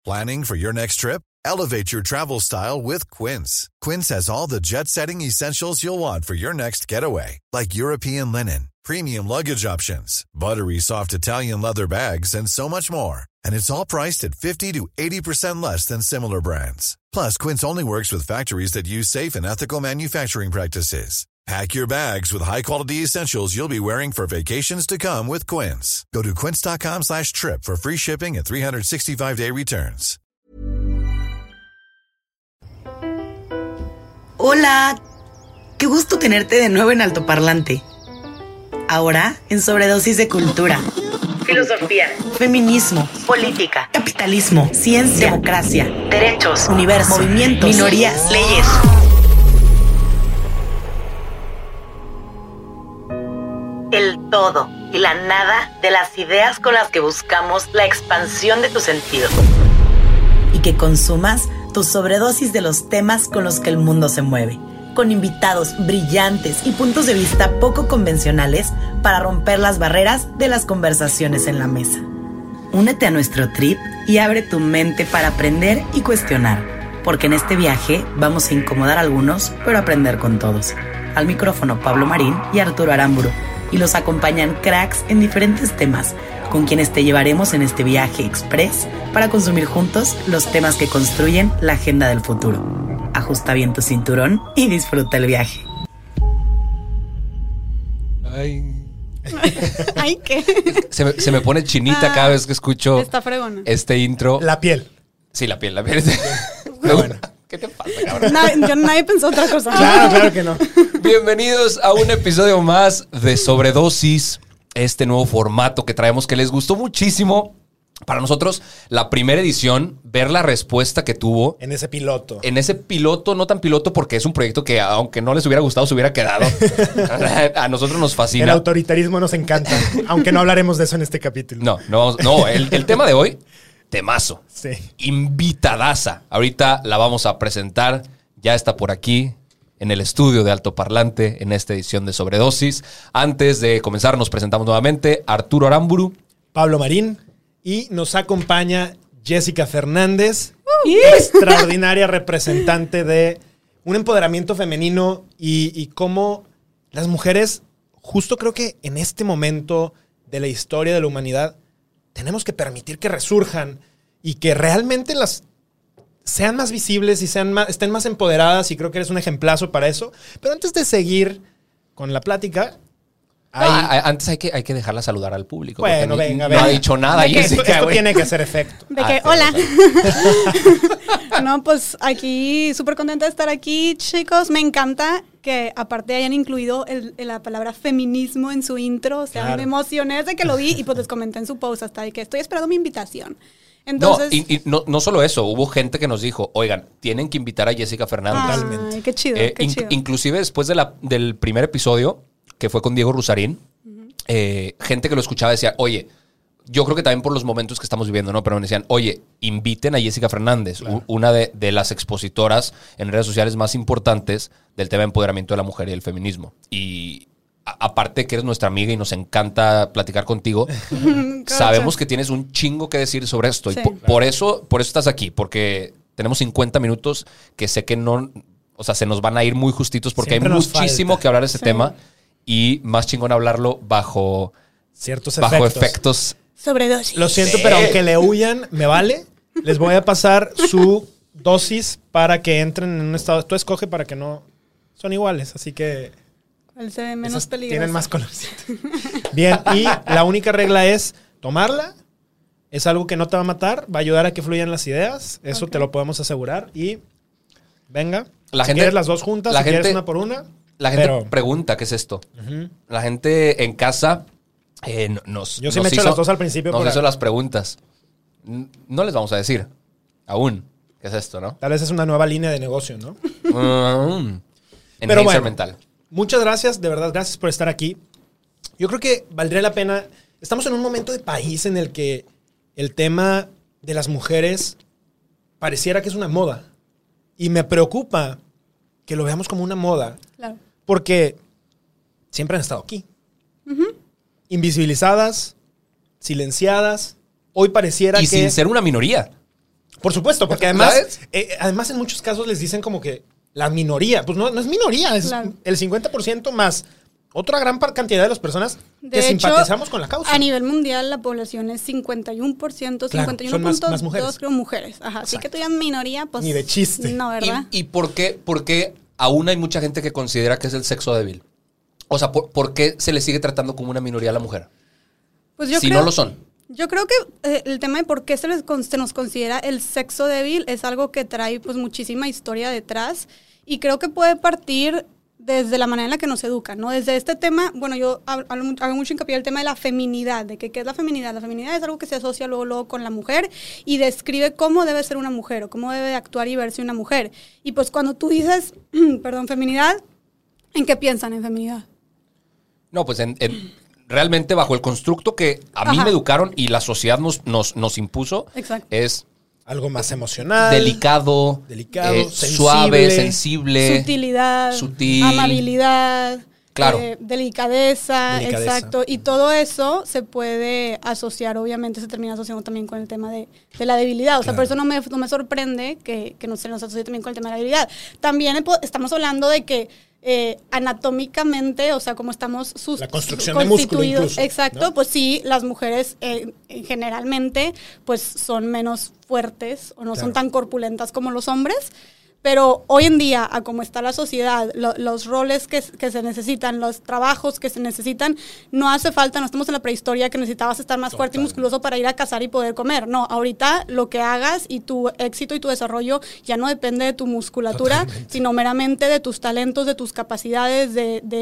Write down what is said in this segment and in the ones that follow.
Planning for your next trip? Elevate your travel style with Quince. Quince has all the jet-setting essentials you'll want for your next getaway, like European linen, premium luggage options, buttery soft Italian leather bags, and so much more. And it's all priced at 50 to 80% less than similar brands. Plus, Quince only works with factories that use safe and ethical manufacturing practices. Pack your bags with high-quality essentials you'll be wearing for vacations to come with Quince. Go to quince.com/trip for free shipping and 365-day returns. Hola, qué gusto tenerte de nuevo en Altoparlante. Ahora en Sobredosis de Cultura. Filosofía, feminismo, política, capitalismo, ciencia, democracia, derechos, universo, movimientos, minorías, leyes. El todo y la nada de las ideas con las que buscamos la expansión de tus sentidos. Y que consumas tu sobredosis de los temas con los que el mundo se mueve, con invitados brillantes y puntos de vista poco convencionales para romper las barreras de las conversaciones en la mesa. Únete a nuestro trip y abre tu mente para aprender y cuestionar, porque en este viaje vamos a incomodar a algunos, pero aprender con todos. Al micrófono Pablo Marín y Arturo Aramburu, y los acompañan cracks en diferentes temas, con quienes te llevaremos en este viaje express para consumir juntos los temas que construyen la agenda del futuro. Ajusta bien tu cinturón y disfruta el viaje. Ay. Ay, ¿qué? Se me pone chinita cada vez que escucho está fregona. este intro. La piel. Sí, la piel. Pero bueno. ¿Qué te pasa, cabrón? Nadie pensó otra cosa. Claro que no. Bienvenidos a un episodio más de Sobredosis, este nuevo formato que traemos que les gustó muchísimo. Para nosotros, la primera edición, ver la respuesta que tuvo. En ese piloto. En ese piloto, no tan piloto porque es un proyecto que aunque no les hubiera gustado, se hubiera quedado. A nosotros nos fascina. El autoritarismo nos encanta, aunque no hablaremos de eso en este capítulo. No, el tema de hoy, temazo. Sí. Invitadaza. Ahorita la vamos a presentar. Ya está por aquí en el estudio de Altoparlante en esta edición de Sobredosis. Antes de comenzar, nos presentamos nuevamente. Arturo Aramburu. Pablo Marín. Y nos acompaña Jessica Fernández, extraordinaria representante de un empoderamiento femenino y cómo las mujeres, justo creo que en este momento de la historia de la humanidad, tenemos que permitir que resurjan y que realmente las sean más visibles y estén más empoderadas, y creo que eres un ejemplazo para eso. Pero antes de seguir con la plática... Antes hay que dejarla saludar al público. Bueno, venga. No ha dicho nada. Esto tiene que hacer efecto. De que, hola. No, pues aquí, súper contenta de estar aquí, chicos. Me encanta que aparte hayan incluido la palabra feminismo en su intro. O sea, me emocioné desde que lo vi y pues les comenté en su post hasta de que estoy esperando mi invitación. Entonces, no solo eso, hubo gente que nos dijo, oigan, tienen que invitar a Jessica Fernández. Ay, qué chido, qué chido. Inclusive después del primer episodio, que fue con Diego Rusarín, gente que lo escuchaba decía, oye, yo creo que también por los momentos que estamos viviendo, ¿no? Pero me decían, oye, inviten a Jessica Fernández, claro, una de las expositoras en redes sociales más importantes del tema de empoderamiento de la mujer y el feminismo. Y aparte que eres nuestra amiga y nos encanta platicar contigo, sabemos que tienes un chingo que decir sobre esto. Sí. Y por eso estás aquí, porque tenemos 50 minutos que sé que no, o sea, se nos van a ir muy justitos porque siempre hay muchísimo que hablar de ese tema. Y más chingón hablarlo bajo ciertos efectos. Sobredosis. Lo siento, pero aunque le huyan, me vale. Les voy a pasar su dosis para que entren en un estado. Tú escoge para que no... Son iguales, así que... ¿Cuál se ve menos peligroso? Tienen más colorcito. Bien, y la única regla es tomarla. Es algo que no te va a matar. Va a ayudar a que fluyan las ideas. Eso te lo podemos asegurar. Y venga. Si quieres las dos juntas, si quieres una por una... La gente pregunta qué es esto. Uh-huh. La gente en casa Yo sí me echo las dos al principio. Nos hizo las preguntas. No les vamos a decir aún qué es esto, ¿no? Tal vez es una nueva línea de negocio, ¿no? Pero bueno, mental. Muchas gracias, de verdad, gracias por estar aquí. Yo creo que valdría la pena... Estamos en un momento de país en el que el tema de las mujeres pareciera que es una moda. Y me preocupa que lo veamos como una moda. Claro. Porque siempre han estado aquí. Uh-huh. Invisibilizadas, silenciadas. Hoy pareciera y sin ser una minoría. Por supuesto, porque además en muchos casos les dicen como que la minoría, pues no es minoría, es el 50% más otra gran cantidad de las personas que simpatizamos con la causa. A nivel mundial la población es 51%, 51.2 creo mujeres. Ajá, así que tú ya en minoría, pues ni de chiste. No, ¿verdad? ¿Y por qué aún hay mucha gente que considera que es el sexo débil? O sea, ¿por qué se le sigue tratando como una minoría a la mujer? Pues no lo son. Yo creo que el tema de por qué se nos considera el sexo débil es algo que trae pues muchísima historia detrás y creo que puede partir desde la manera en la que nos educan, ¿no? Desde este tema, bueno, yo hago mucho hincapié en el tema de la feminidad, de que ¿qué es la feminidad? La feminidad es algo que se asocia luego con la mujer y describe cómo debe ser una mujer o cómo debe actuar y verse una mujer. Y pues cuando tú dices, feminidad, ¿en qué piensan en feminidad? No, pues realmente bajo el constructo que a mí me educaron y la sociedad nos impuso, exacto, es algo más emocional, delicado, suave, sensible, sutil, amabilidad, claro, delicadeza, exacto. Y todo eso se puede asociar, obviamente se termina asociando también con el tema de la debilidad. O sea, por eso no me sorprende que se nos asocie también con el tema de la debilidad. También estamos hablando de que anatómicamente, o sea, como estamos la construcción de músculo incluso, exacto, ¿no? Pues sí, las mujeres generalmente pues son menos fuertes o no son tan corpulentas como los hombres, pero hoy en día, a cómo está la sociedad, los roles que se necesitan, los trabajos que se necesitan, no hace falta, no estamos en la prehistoria que necesitabas estar más fuerte y musculoso para ir a cazar y poder comer. No, ahorita lo que hagas y tu éxito y tu desarrollo ya no depende de tu musculatura, sino meramente de tus talentos, de tus capacidades,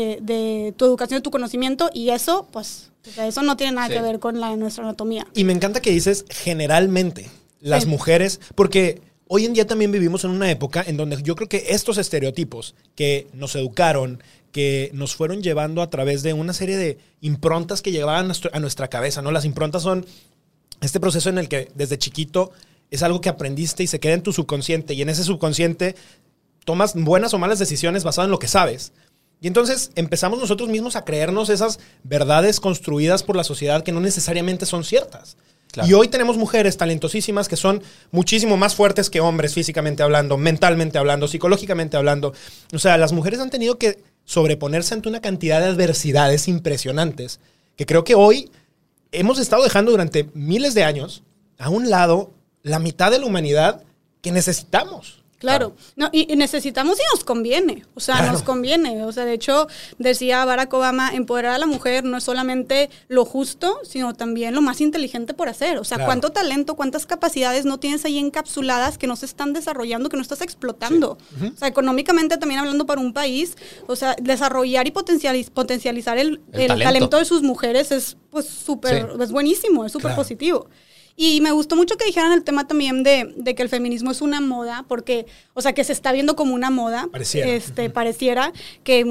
de tu educación, de tu conocimiento, y eso, pues, eso no tiene nada que ver con nuestra anatomía. Y me encanta que dices generalmente las mujeres, porque hoy en día también vivimos en una época en donde yo creo que estos estereotipos que nos educaron, que nos fueron llevando a través de una serie de improntas que llegaban a nuestra cabeza, ¿no? Las improntas son este proceso en el que desde chiquito es algo que aprendiste y se queda en tu subconsciente, y en ese subconsciente tomas buenas o malas decisiones basadas en lo que sabes. Y entonces empezamos nosotros mismos a creernos esas verdades construidas por la sociedad que no necesariamente son ciertas. Claro. Y hoy tenemos mujeres talentosísimas que son muchísimo más fuertes que hombres físicamente hablando, mentalmente hablando, psicológicamente hablando. O sea, las mujeres han tenido que sobreponerse ante una cantidad de adversidades impresionantes que creo que hoy hemos estado dejando durante miles de años a un lado la mitad de la humanidad que necesitamos. Claro, no, y necesitamos y nos conviene, o sea, nos conviene. O sea, de hecho, decía Barack Obama, empoderar a la mujer no es solamente lo justo, sino también lo más inteligente por hacer. O sea, cuánto talento, cuántas capacidades no tienes ahí encapsuladas que no se están desarrollando, que no estás explotando. Sí. O sea, económicamente también hablando para un país, o sea, desarrollar y potencializar el talento de sus mujeres es pues súper, es buenísimo, es súper positivo. Y me gustó mucho que dijeran el tema también de que el feminismo es una moda, porque, o sea, que se está viendo como una moda. Pareciera que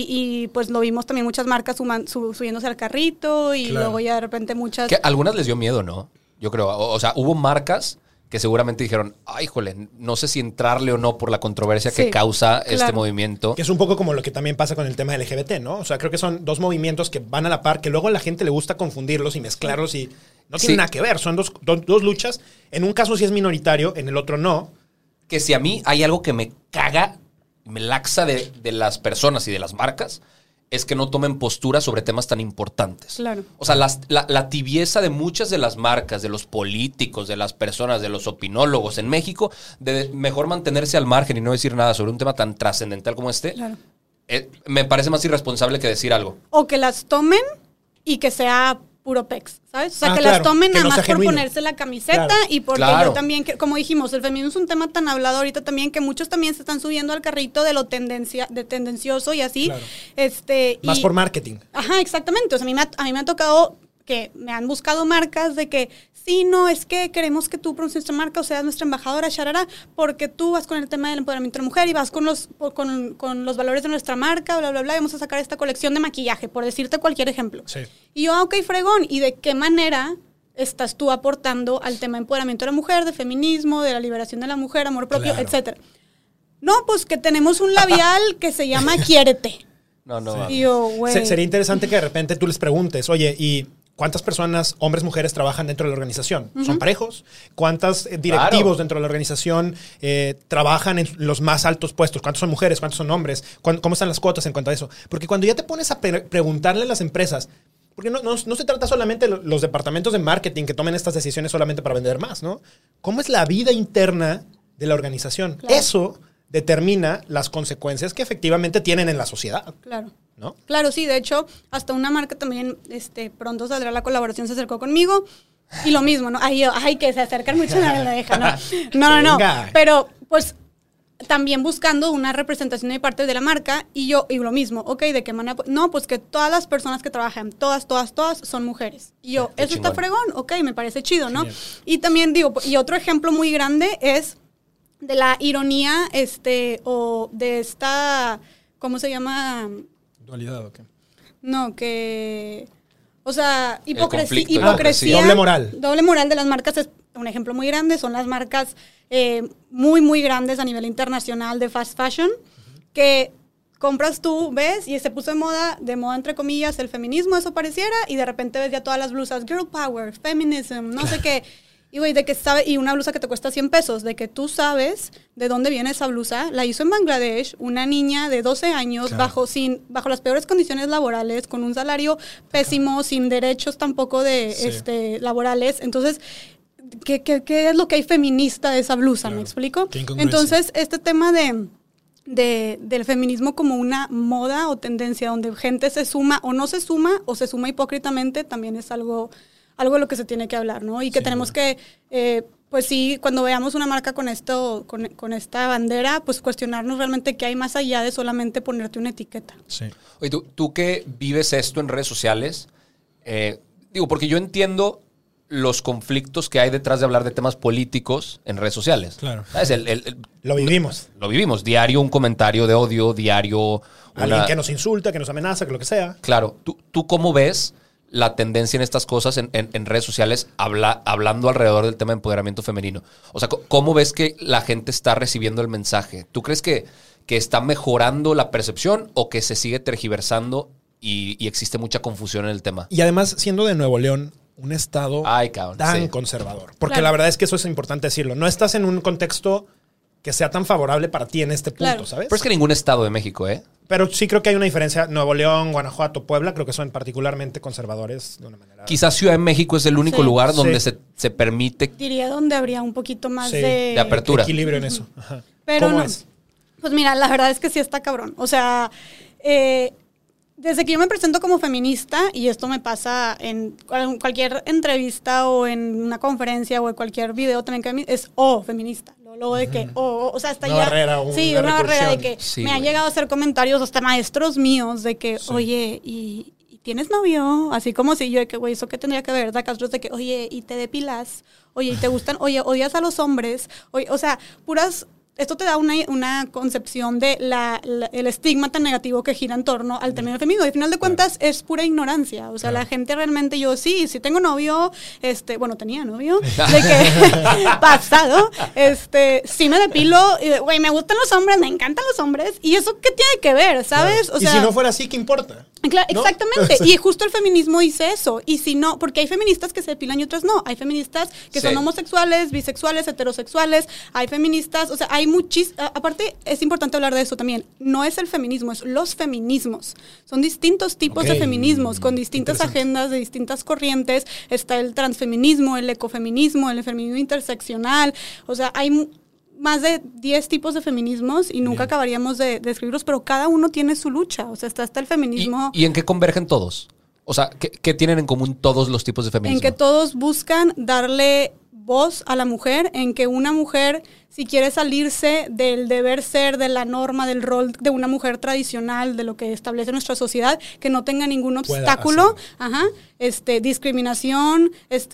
y pues lo vimos también muchas marcas subiéndose al carrito y luego ya de repente muchas... Que a algunas les dio miedo, ¿no? Yo creo, o sea, hubo marcas que seguramente dijeron, ay, jole, no sé si entrarle o no por la controversia que causa este movimiento. Que es un poco como lo que también pasa con el tema LGBT, ¿no? O sea, creo que son dos movimientos que van a la par, que luego a la gente le gusta confundirlos y mezclarlos y no tienen nada que ver. Son dos luchas. En un caso sí es minoritario, en el otro no. Que si a mí hay algo que me caga, me laxa de las personas y de las marcas, es que no tomen postura sobre temas tan importantes. Claro. O sea, la tibieza de muchas de las marcas, de los políticos, de las personas, de los opinólogos en México, de mejor mantenerse al margen y no decir nada sobre un tema tan trascendental como este, me parece más irresponsable que decir algo. O que las tomen y que sea puro pex, ¿sabes? O sea, que las tomen nada más por ponerse la camiseta y porque yo también, como dijimos, el feminismo es un tema tan hablado ahorita también que muchos también se están subiendo al carrito de lo tendencioso y así. Claro. Más por marketing. Ajá, exactamente. O sea, a mí me ha tocado que me han buscado marcas de que sí, no, es que queremos que tú pronuncies nuestra marca o seas nuestra embajadora, charara, porque tú vas con el tema del empoderamiento de la mujer y vas con los valores de nuestra marca, bla, bla, bla, y vamos a sacar esta colección de maquillaje, por decirte cualquier ejemplo. Sí. Y yo, ok, fregón, ¿y de qué manera estás tú aportando al tema de empoderamiento de la mujer, de feminismo, de la liberación de la mujer, amor propio, etcétera? No, pues que tenemos un labial que se llama Quiérete. No. Y yo, güey. Sería interesante que de repente tú les preguntes, oye, ¿y ¿cuántas personas, hombres, mujeres, trabajan dentro de la organización? ¿Son parejos? ¿Cuántos directivos dentro de la organización trabajan en los más altos puestos? ¿Cuántos son mujeres? ¿Cuántos son hombres? ¿Cómo están las cuotas en cuanto a eso? Porque cuando ya te pones a preguntarle a las empresas, porque no se trata solamente de los departamentos de marketing que tomen estas decisiones solamente para vender más, ¿no? ¿Cómo es la vida interna de la organización? Claro. Eso determina las consecuencias que efectivamente tienen en la sociedad. Claro. ¿No? Claro, sí. De hecho, hasta una marca también, pronto saldrá la colaboración, se acercó conmigo. Y lo mismo, ¿no? Ay, que se acercan mucho, no la deja, ¿no? No. Pero, pues, también buscando una representación de parte de la marca. Y lo mismo, ok, ¿de qué manera? No, pues que todas las personas que trabajan, todas son mujeres. Y yo, eso está fregón, ok, me parece chido, ¿no? Genial. Y también digo, y otro ejemplo muy grande es de la ironía, o de esta, ¿cómo se llama? ¿Dualidad o qué? No, que... O sea, hipocresía. Doble moral de las marcas es un ejemplo muy grande. Son las marcas muy, muy grandes a nivel internacional de fast fashion, que compras tú, ves, y se puso de moda entre comillas, el feminismo, eso pareciera, y de repente ves ya todas las blusas, girl power, feminism, no sé qué. Y güey, y una blusa que te cuesta 100 pesos, de que tú sabes de dónde viene esa blusa, la hizo en Bangladesh, una niña de 12 años, claro, bajo las peores condiciones laborales, con un salario pésimo, sin derechos tampoco laborales. Entonces, ¿qué es lo que hay feminista de esa blusa? Claro. ¿Me explico? Entonces, este tema del feminismo como una moda o tendencia donde gente se suma o no se suma, o se suma hipócritamente, también es algo de lo que se tiene que hablar, ¿no? Y que tenemos que, pues sí, cuando veamos una marca con esta bandera, pues cuestionarnos realmente qué hay más allá de solamente ponerte una etiqueta. Sí. Oye, tú que vives esto en redes sociales, porque yo entiendo los conflictos que hay detrás de hablar de temas políticos en redes sociales. Claro. ¿Sabes? Lo vivimos. Lo vivimos. Diario un comentario de odio, diario... Alguien que nos insulta, que nos amenaza, que lo que sea. Claro. ¿Tú cómo ves la tendencia en estas cosas en redes sociales hablando alrededor del tema de empoderamiento femenino? O sea, ¿cómo ves que la gente está recibiendo el mensaje? ¿Tú crees que está mejorando la percepción o que se sigue tergiversando y existe mucha confusión en el tema? Y además, siendo de Nuevo León un estado tan conservador. Porque la verdad es que eso es importante decirlo. No estás en un contexto que sea tan favorable para ti en este punto, ¿sabes? Pero es que ningún estado de México, Pero sí creo que hay una diferencia. Nuevo León, Guanajuato, Puebla, creo que son particularmente conservadores de una manera... Quizás Ciudad de México es el único lugar donde se permite... Diría donde habría un poquito más de apertura. Equilibrio en eso. Ajá. Pero ¿Cómo es? Pues mira, la verdad es que sí está cabrón. O sea, desde que yo me presento como feminista, y esto me pasa en cualquier entrevista o en una conferencia o en cualquier video también que es feminista. Luego de que, o sea, hasta una barrera, una barrera de que me han llegado a hacer comentarios hasta maestros míos de que, oye, ¿y tienes novio? Así como si yo, de que, güey, ¿eso qué tendría que ver? De que, oye, ¿y te depilas? Oye, ¿y te gustan? Oye, ¿odias a los hombres? Oye, o sea, puras... Esto te da una concepción de el estigma tan negativo que gira en torno al término femenino. Y al final de cuentas es pura ignorancia. O sea, la gente realmente, yo sí tengo novio, tenía novio, de que pasado, sí me depilo, güey, me gustan los hombres, me encantan los hombres. ¿Y eso qué tiene que ver, sabes? Claro. O sea, y si no fuera así, ¿qué importa? Claro, ¿no? Exactamente. Y justo el feminismo dice eso. Y si no, porque hay feministas que se depilan y otras no. Hay feministas que son homosexuales, bisexuales, heterosexuales. Hay feministas, o sea, hay aparte, es importante hablar de eso también. No es el feminismo, es los feminismos. Son distintos tipos de feminismos, con distintas agendas de distintas corrientes. Está el transfeminismo, el ecofeminismo, el feminismo interseccional. O sea, hay más de 10 tipos de feminismos y nunca acabaríamos de describirlos, pero cada uno tiene su lucha. O sea, está el feminismo... ¿Y en qué convergen todos? O sea, ¿qué tienen en común todos los tipos de feminismo? En que todos buscan darle voz a la mujer, en que una mujer, si quiere salirse del deber ser, de la norma, del rol de una mujer tradicional, de lo que establece nuestra sociedad, que no tenga ningún obstáculo, discriminación,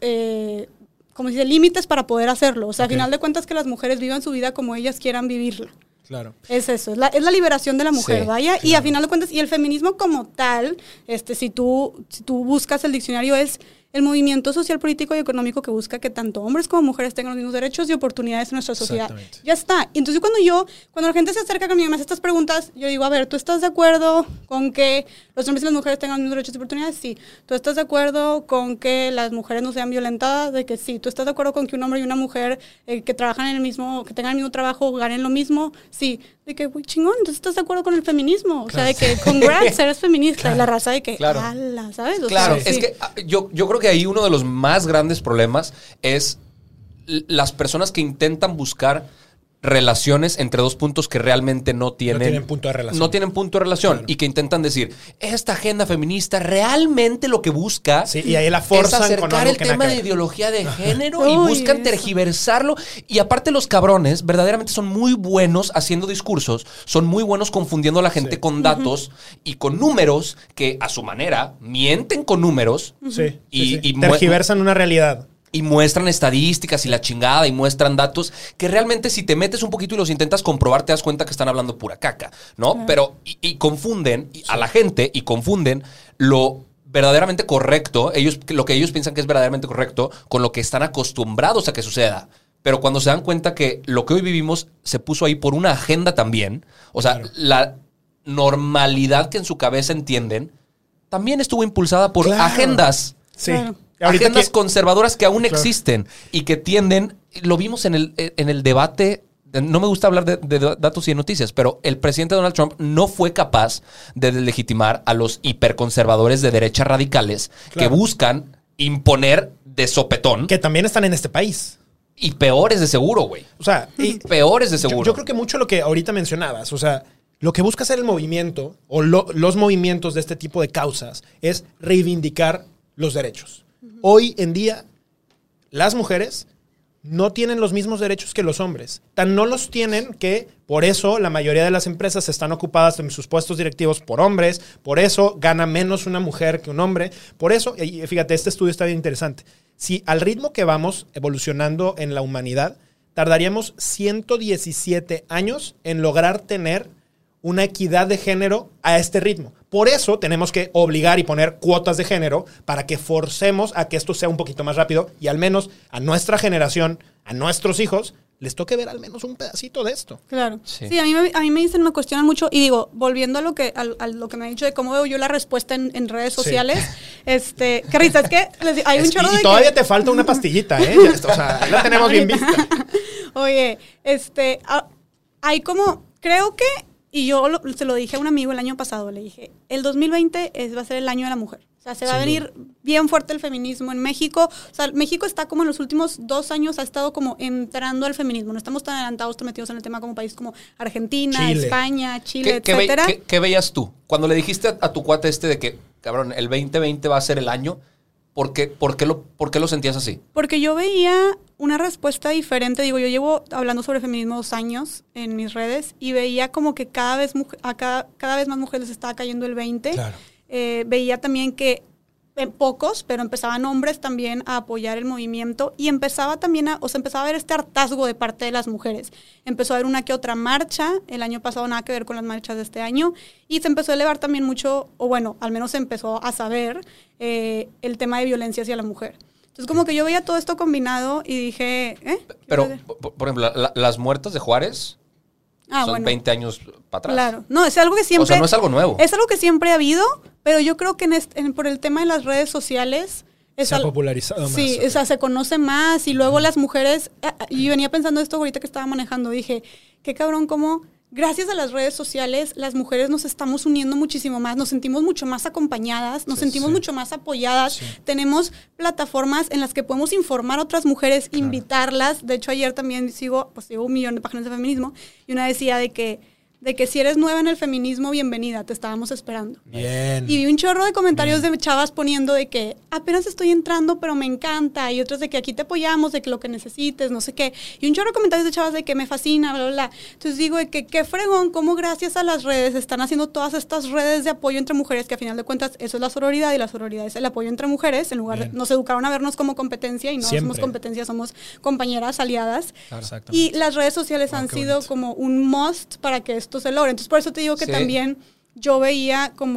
como se dice, límites para poder hacerlo. O sea, a final de cuentas que las mujeres vivan su vida como ellas quieran vivirla. Claro. Es eso, es la liberación de la mujer, vaya. Claro. Y a final de cuentas, y el feminismo como tal, si tú buscas el diccionario, es el movimiento social, político y económico que busca que tanto hombres como mujeres tengan los mismos derechos y oportunidades en nuestra sociedad. Ya está. Y entonces cuando la gente se acerca conmigo y me hace estas preguntas, yo digo, a ver, ¿tú estás de acuerdo con que los hombres y las mujeres tengan los mismos derechos y oportunidades? Sí. ¿Tú estás de acuerdo con que las mujeres no sean violentadas? De que sí. ¿Tú estás de acuerdo con que un hombre y una mujer que trabajan en el mismo, que tengan el mismo trabajo, ganen lo mismo? Sí. De que, güey, chingón, entonces estás de acuerdo con el feminismo. O sea, de que, congrats, eres feminista. Y la raza de que, ala, ¿sabes? O claro, sea, es que yo creo que ahí uno de los más grandes problemas es las personas que intentan buscar relaciones entre dos puntos que realmente no tienen punto de relación. No tienen punto de relación. Claro. Y que intentan decir, esta agenda feminista realmente lo que busca sí, y ahí la forzan es acercar con algo el que tema nada de que ver. ideología de género y buscan tergiversarlo. Y aparte los cabrones verdaderamente son muy buenos haciendo discursos, son muy buenos confundiendo a la gente con datos y con números que a su manera mienten con números y tergiversan una realidad. Y muestran estadísticas y la chingada y muestran datos que realmente si te metes un poquito y los intentas comprobar te das cuenta que están hablando pura caca, ¿no? Claro. Pero y confunden a la gente y confunden lo verdaderamente correcto, lo que ellos piensan que es verdaderamente correcto con lo que están acostumbrados a que suceda. Pero cuando se dan cuenta que lo que hoy vivimos se puso ahí por una agenda también, o sea, la normalidad que en su cabeza entienden también estuvo impulsada por agendas. Sí. Claro. Agendas conservadoras que aún existen y que tienden, lo vimos en el debate, no me gusta hablar de datos y de noticias, pero el presidente Donald Trump no fue capaz de deslegitimar a los hiperconservadores de derecha radicales que buscan imponer de sopetón. Que también están en este país. Y peores de seguro, güey. O sea, peores de seguro. Yo creo que mucho lo que ahorita mencionabas, o sea, lo que busca hacer el movimiento o los movimientos de este tipo de causas es reivindicar los derechos. Hoy en día, las mujeres no tienen los mismos derechos que los hombres. Tan no los tienen que, por eso, la mayoría de las empresas están ocupadas en sus puestos directivos por hombres. Por eso, gana menos una mujer que un hombre. Por eso, y fíjate, este estudio está bien interesante. Si al ritmo que vamos evolucionando en la humanidad, tardaríamos 117 años en lograr tener una equidad de género a este ritmo. Por eso tenemos que obligar y poner cuotas de género para que forcemos a que esto sea un poquito más rápido y al menos a nuestra generación, a nuestros hijos, les toque ver al menos un pedacito de esto. Claro. Sí, a mí me dicen, me cuestionan mucho y digo, volviendo a lo que me han dicho de cómo veo yo la respuesta en redes sociales, qué risa, es que hay un chorro de todavía te falta una pastillita, ¿eh? O sea, la tenemos bien vista. Oye, hay como, creo que y yo se lo dije a un amigo el año pasado, le dije, el 2020 va a ser el año de la mujer. O sea, se va a venir bien fuerte el feminismo en México. O sea, México está como en los últimos 2 años ha estado como entrando al feminismo. No estamos tan adelantados, tan metidos en el tema como países como Argentina, España, Chile, etcétera. ¿Qué veías tú? Cuando le dijiste a tu cuate de que, cabrón, el 2020 va a ser el año, ¿por qué lo sentías así? Porque yo veía una respuesta diferente. Digo, yo llevo hablando sobre feminismo 2 años en mis redes y veía como que cada vez más mujeres les estaba cayendo el 20. Claro. Veía también que pocos, pero empezaban hombres también a apoyar el movimiento y empezaba también empezaba a ver este hartazgo de parte de las mujeres. Empezó a haber una que otra marcha, el año pasado nada que ver con las marchas de este año, y se empezó a elevar también mucho, o bueno, al menos se empezó a saber el tema de violencia hacia la mujer. Entonces como que yo veía todo esto combinado y dije, Pero, por ejemplo, las muertas de Juárez son 20 años para atrás. Claro. No, es algo que siempre... O sea, no es algo nuevo. Es algo que siempre ha habido, pero yo creo que por el tema de las redes sociales... Se ha popularizado más. Sí, o sea, se conoce más y luego las mujeres... Y venía pensando esto ahorita que estaba manejando. Dije, qué cabrón, cómo... Gracias a las redes sociales, las mujeres nos estamos uniendo muchísimo más, nos sentimos mucho más acompañadas, nos sentimos mucho más apoyadas. Tenemos plataformas en las que podemos informar a otras mujeres, invitarlas. De hecho, ayer también sigo 1 millón de páginas de feminismo y una decía de que si eres nueva en el feminismo, bienvenida, te estábamos esperando. Bien. Y vi un chorro de comentarios de chavas poniendo de que apenas estoy entrando, pero me encanta. Y otros de que aquí te apoyamos, de que lo que necesites, no sé qué. Y un chorro de comentarios de chavas de que me fascina, bla, bla, bla. Entonces digo de que qué fregón, cómo gracias a las redes están haciendo todas estas redes de apoyo entre mujeres, que a final de cuentas eso es la sororidad, y la sororidad es el apoyo entre mujeres. En lugar de, nos educaron a vernos como competencia y no somos competencia, somos compañeras, aliadas. Exactamente. Y las redes sociales han sido como un must para que esto se logre. Entonces, por eso te digo que también yo veía como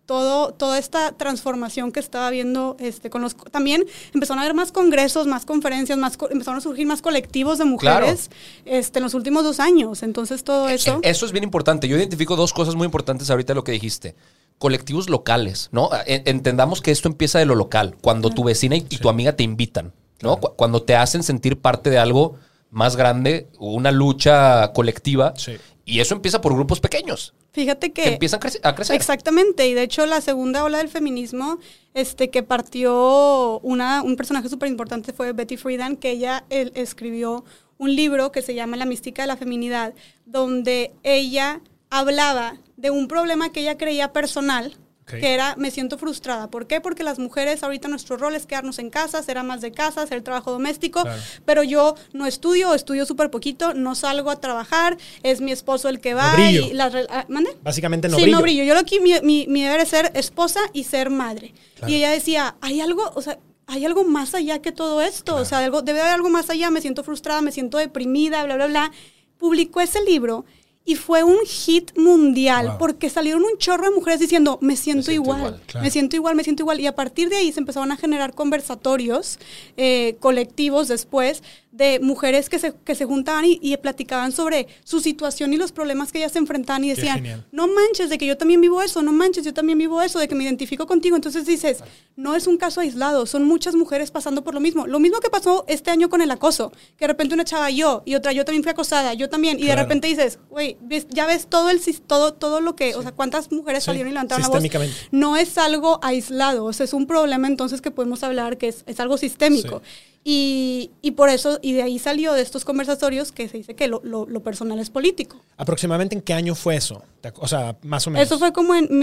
toda esta transformación que estaba viendo también empezaron a haber más congresos, más conferencias, empezaron a surgir más colectivos de mujeres en los últimos 2 años. Entonces todo eso... Eso es bien importante. Yo identifico 2 cosas muy importantes ahorita de lo que dijiste. Colectivos locales, ¿no? Entendamos que esto empieza de lo local. Cuando tu vecina y tu amiga te invitan, ¿no? Cuando te hacen sentir parte de algo más grande, una lucha colectiva. Sí. Y eso empieza por grupos pequeños. Fíjate que empiezan a crecer. Exactamente. Y de hecho, la segunda ola del feminismo, que partió un personaje súper importante fue Betty Friedan, que ella escribió un libro que se llama La mística de la feminidad, donde ella hablaba de un problema que ella creía personal, que era, me siento frustrada. ¿Por qué? Porque las mujeres, ahorita nuestro rol es quedarnos en casa, ser amas de casa, hacer trabajo doméstico, pero yo no estudio súper poquito, no salgo a trabajar, es mi esposo el que va. No brillo. ¿Mande? Básicamente no brillo. Sí, no brillo. Yo aquí mi deber es ser esposa y ser madre. Claro. Y ella decía, hay algo más allá que todo esto, claro. O sea, debe haber algo más allá, me siento frustrada, me siento deprimida, bla, bla, bla. Publicó ese libro. Y fue un hit mundial, porque salieron un chorro de mujeres diciendo, me siento igual, claro. me siento igual. Y a partir de ahí se empezaron a generar conversatorios colectivos después de mujeres que se juntaban y platicaban sobre su situación y los problemas que ellas se enfrentaban y decían, no manches, de que yo también vivo eso, no manches, yo también vivo eso, de que me identifico contigo. Entonces dices, no es un caso aislado, son muchas mujeres pasando por lo mismo. Lo mismo que pasó este año con el acoso, que de repente una chava y otra, yo también fui acosada, yo también, y de repente dices, güey, ya ves todo lo que, o sea, cuántas mujeres salieron y levantaron la voz. No es algo aislado, o sea, es un problema entonces que podemos hablar que es algo sistémico. Sí. Y por eso, y de ahí salió de estos conversatorios que se dice que lo personal es político. ¿Aproximadamente en qué año fue eso? O sea, más o menos. Eso fue como en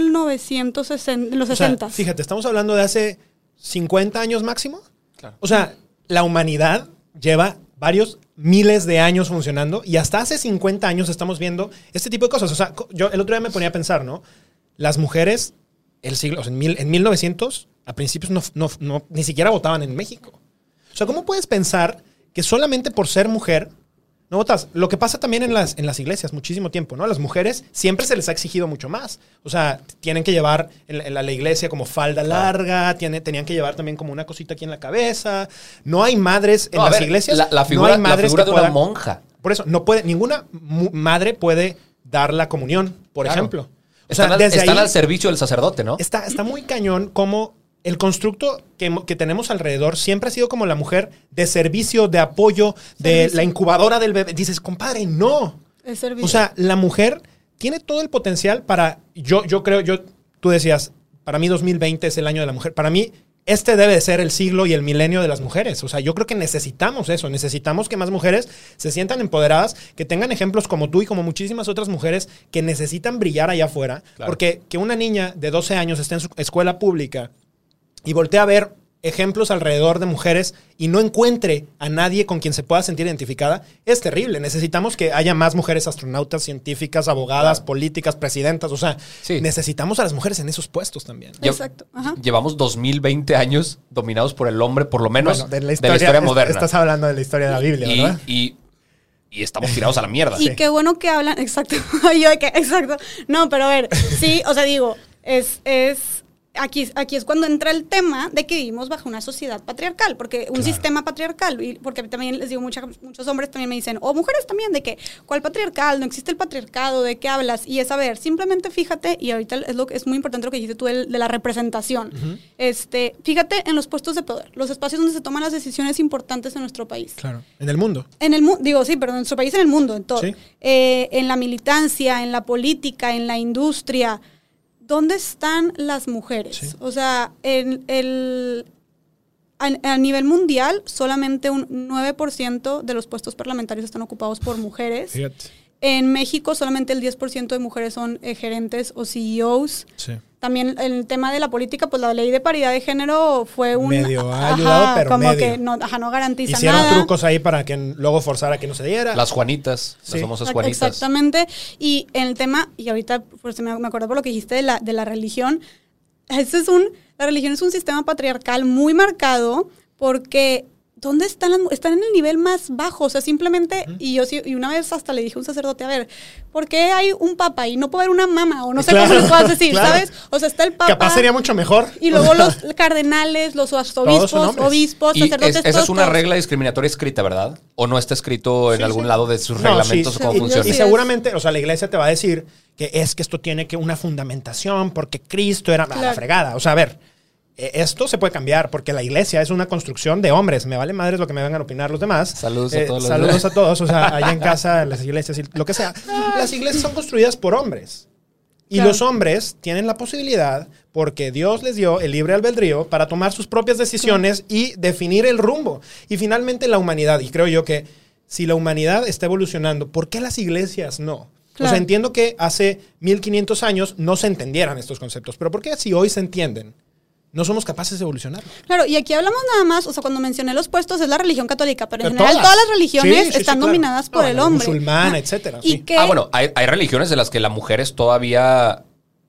1960, en los 60. O sea, fíjate, estamos hablando de hace 50 años máximo. Claro. O sea, la humanidad lleva varios miles de años funcionando y hasta hace 50 años estamos viendo este tipo de cosas. O sea, yo el otro día me ponía a pensar, ¿no? Las mujeres, en 1900, a principios ni siquiera votaban en México. O sea, ¿cómo puedes pensar que solamente por ser mujer no votas? Lo que pasa también en las iglesias muchísimo tiempo, ¿no? A las mujeres siempre se les ha exigido mucho más. O sea, tienen que llevar en la iglesia como falda larga, tenían que llevar también como una cosita aquí en la cabeza. No hay madres en las iglesias. La figura de una monja. Por eso, ninguna madre puede dar la comunión, por ejemplo. O sea, están al servicio del sacerdote, ¿no? Está muy cañón como el constructo que tenemos alrededor siempre ha sido como la mujer de servicio, de apoyo, de la incubadora del bebé. Dices, compadre, no. Es servicio. O sea, la mujer tiene todo el potencial para... Yo creo, tú decías, para mí 2020 es el año de la mujer. Para mí, este debe de ser el siglo y el milenio de las mujeres. O sea, yo creo que necesitamos eso. Necesitamos que más mujeres se sientan empoderadas, que tengan ejemplos como tú y como muchísimas otras mujeres que necesitan brillar allá afuera. Claro. Porque que una niña de 12 años esté en su escuela pública y voltea a ver ejemplos alrededor de mujeres y no encuentre a nadie con quien se pueda sentir identificada, es terrible. Necesitamos que haya más mujeres astronautas, científicas, abogadas, políticas, presidentas. O sea, necesitamos a las mujeres en esos puestos también. Exacto. Ajá. Llevamos 2020 años dominados por el hombre, por lo menos de la historia moderna. Estás hablando de la historia de la Biblia, ¿verdad? Y estamos tirados a la mierda. Y qué bueno que hablan... Exacto. Exacto. No, pero a ver, sí, o sea, digo, Aquí es cuando entra el tema de que vivimos bajo una sociedad patriarcal, porque un sistema patriarcal, y porque también les digo, muchos hombres también me dicen, o mujeres también, de que, ¿cuál patriarcal? No existe el patriarcado, ¿de qué hablas? Y es, a ver, simplemente fíjate, y ahorita es muy importante lo que dijiste tú de la representación. Uh-huh. Fíjate en los puestos de poder, los espacios donde se toman las decisiones importantes en nuestro país. Claro, en el mundo. Digo, sí, pero en nuestro país, en el mundo, en todo. ¿Sí? En la militancia, en la política, en la industria. ¿Dónde están las mujeres? Sí. O sea, a nivel mundial, solamente un 9% de los puestos parlamentarios están ocupados por mujeres. Fíjate. En México, solamente el 10% de mujeres son gerentes o CEOs. Sí. También el tema de la política, pues la ley de paridad de género fue un... Medio ha ayudado, pero como medio. Que no garantiza Hicieron nada. Trucos ahí para que luego forzara que no se diera. Las Juanitas, las famosas Juanitas. Exactamente. Y en el tema, y ahorita pues, me acuerdo por lo que dijiste de la religión, la religión es un sistema patriarcal muy marcado porque ¿dónde están están en el nivel más bajo? O sea, simplemente, y una vez hasta le dije a un sacerdote, a ver, ¿por qué hay un papa y no puede haber una mama? O no sé cómo les puedas decir, ¿sabes? O sea, está el papa. Capaz sería mucho mejor. Y luego los cardenales, los obispos, y sacerdotes. Esa es una regla discriminatoria escrita, ¿verdad? ¿O no está escrito en algún lado de sus reglamentos o cómo funciona? Y seguramente, o sea, la iglesia te va a decir que esto tiene que una fundamentación porque Cristo era la fregada. O sea, a ver, esto se puede cambiar porque la iglesia es una construcción de hombres. Me vale madres lo que me vengan a opinar los demás. Saludos a todos. Saludos a todos. O sea, allá en casa, en las iglesias, lo que sea. Las iglesias son construidas por hombres. Y los hombres tienen la posibilidad, porque Dios les dio el libre albedrío para tomar sus propias decisiones y definir el rumbo. Y finalmente la humanidad. Y creo yo que si la humanidad está evolucionando, ¿por qué las iglesias no? Claro. O sea, entiendo que hace 1500 años no se entendieran estos conceptos. Pero ¿por qué si hoy se entienden? No somos capaces de evolucionar. Claro, y aquí hablamos nada más, o sea, cuando mencioné los puestos es la religión católica, pero en general todas las religiones están dominadas por el hombre. Musulmana, etcétera. ¿Y qué? Bueno, hay religiones en las que la mujer es todavía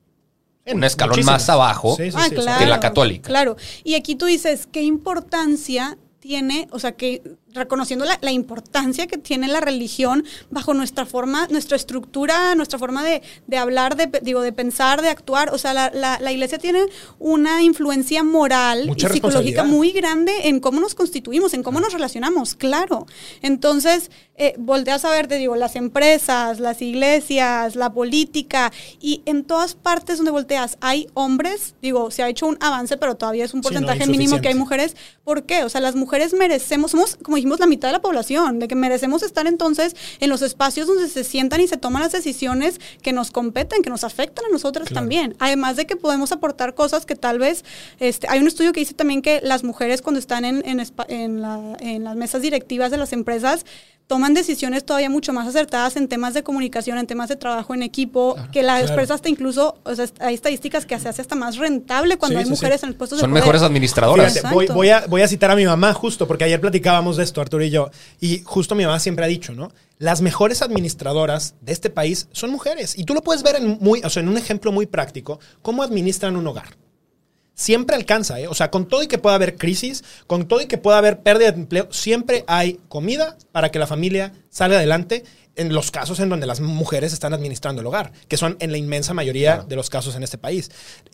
un escalón más abajo que la católica. Claro, y aquí tú dices, ¿qué importancia tiene, o sea, que reconociendo la importancia que tiene la religión bajo nuestra forma, nuestra estructura, nuestra forma de hablar, de pensar, de actuar? O sea, la iglesia tiene una influencia moral y psicológica muy grande en cómo nos constituimos, en cómo nos relacionamos, claro. Entonces, volteas a ver, te digo, las empresas, las iglesias, la política, y en todas partes donde volteas hay hombres, digo, se ha hecho un avance, pero todavía es un porcentaje mínimo que hay mujeres. ¿Por qué? O sea, las mujeres merecemos, somos, como dijimos, la mitad de la población, de que merecemos estar entonces en los espacios donde se sientan y se toman las decisiones que nos competen, que nos afectan a nosotras también. Además de que podemos aportar cosas que tal vez, hay un estudio que dice también que las mujeres cuando están en las mesas directivas de las empresas toman decisiones todavía mucho más acertadas en temas de comunicación, en temas de trabajo en equipo, que la empresa hasta incluso, o sea, hay estadísticas que se hace hasta más rentable cuando hay mujeres en el puesto de poder. Son mejores administradoras. Fíjate, voy a citar a mi mamá justo, porque ayer platicábamos de esto, Arturo y yo, y justo mi mamá siempre ha dicho, ¿no? Las mejores administradoras de este país son mujeres, y tú lo puedes ver en un ejemplo muy práctico, cómo administran un hogar. Siempre alcanza, ¿eh? O sea, con todo y que pueda haber crisis, con todo y que pueda haber pérdida de empleo, siempre hay comida para que la familia salga adelante en los casos en donde las mujeres están administrando el hogar, que son en la inmensa mayoría de los casos en este país.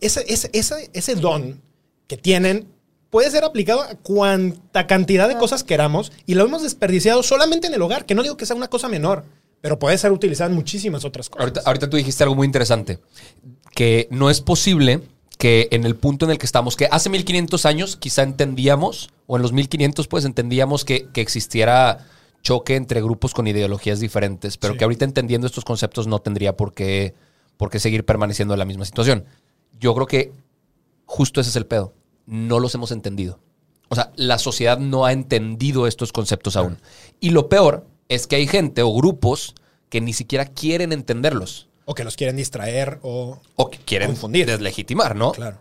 Ese don que tienen puede ser aplicado a cuanta cantidad de cosas queramos y lo hemos desperdiciado solamente en el hogar, que no digo que sea una cosa menor, pero puede ser utilizado en muchísimas otras cosas. Ahorita tú dijiste algo muy interesante, que no es posible que en el punto en el que estamos, que hace 1500 años quizá entendíamos, o en los 1500 pues entendíamos que existiera choque entre grupos con ideologías diferentes, pero que ahorita entendiendo estos conceptos no tendría por qué seguir permaneciendo en la misma situación. Yo creo que justo ese es el pedo. No los hemos entendido. O sea, la sociedad no ha entendido estos conceptos aún. Y lo peor es que hay gente o grupos que ni siquiera quieren entenderlos. O que los quieren distraer o que quieren confundir, deslegitimar, ¿no? Claro.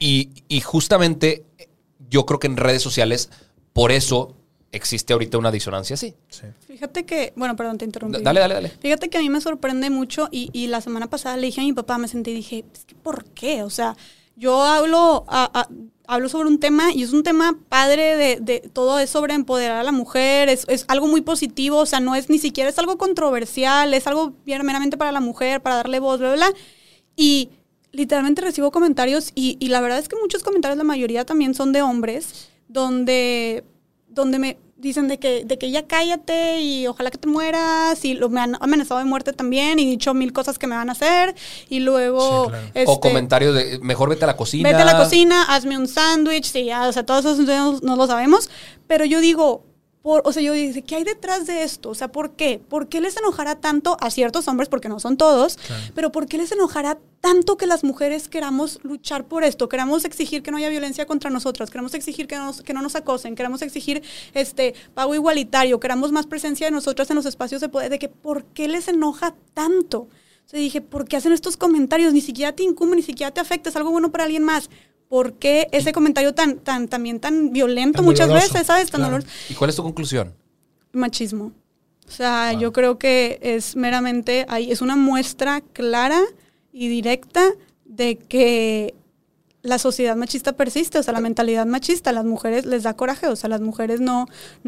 Y justamente yo creo que en redes sociales, por eso existe ahorita una disonancia así. Sí. Fíjate que, bueno, perdón, te interrumpí. Dale. Fíjate que a mí me sorprende mucho y la semana pasada le dije a mi papá, me senté y dije, es que ¿por qué? O sea, yo hablo sobre un tema y es un tema padre de todo, es sobre empoderar a la mujer, es algo muy positivo, o sea, no es ni siquiera es algo controversial, es algo bien meramente para la mujer, para darle voz, bla, bla, bla. Y literalmente recibo comentarios y la verdad es que muchos comentarios, la mayoría también son de hombres, donde me dicen de que ya cállate y ojalá que te mueras, y me han amenazado de muerte también y dicho 1000 cosas que me van a hacer, y luego... Sí, claro. O comentarios de mejor vete a la cocina. Vete a la cocina, hazme un sándwich, sí, ya, o sea, todos esos no lo sabemos, pero yo digo... yo digo, ¿qué hay detrás de esto? O sea, ¿por qué? ¿Por qué les enojará tanto a ciertos hombres? Porque no son todos, claro. Pero ¿por qué les enojará tanto que las mujeres queramos luchar por esto? Queramos exigir que no haya violencia contra nosotras, queremos exigir que no nos acosen, queremos exigir pago igualitario, queramos más presencia de nosotras en los espacios de poder, de que ¿por qué les enoja tanto? O sea, dije, ¿por qué hacen estos comentarios? Ni siquiera te incumbe, ni siquiera te afecta, es algo bueno para alguien más. ¿Por qué ese comentario también tan violento tan muchas doloroso, veces, ¿sabes? Tan doloroso. ¿Y cuál es tu conclusión? Machismo. O sea, yo creo que es meramente, es una muestra clara y directa de que la sociedad machista persiste, o sea, la mentalidad machista, a las mujeres les da coraje, o sea, las mujeres no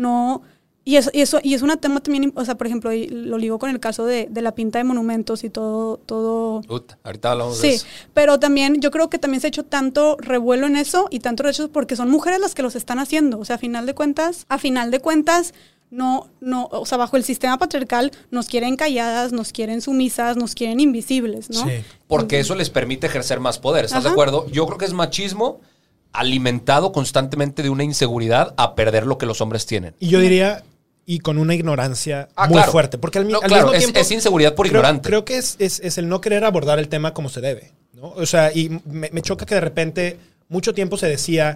y eso es un tema también, o sea, por ejemplo, lo ligo con el caso de la pinta de monumentos y todo. Ahorita hablamos de eso. Sí, pero también yo creo que también se ha hecho tanto revuelo en eso y tanto rechazo porque son mujeres las que los están haciendo, o sea, a final de cuentas, no, o sea, bajo el sistema patriarcal nos quieren calladas, nos quieren sumisas, nos quieren invisibles, ¿no? Sí. Porque eso les permite ejercer más poder, ¿estás de acuerdo? Yo creo que es machismo alimentado constantemente de una inseguridad a perder lo que los hombres tienen. Y yo diría, y con una ignorancia muy fuerte, porque al mismo tiempo... Es inseguridad por ignorante. Creo que es el no querer abordar el tema como se debe, ¿no? O sea, y me choca que de repente mucho tiempo se decía,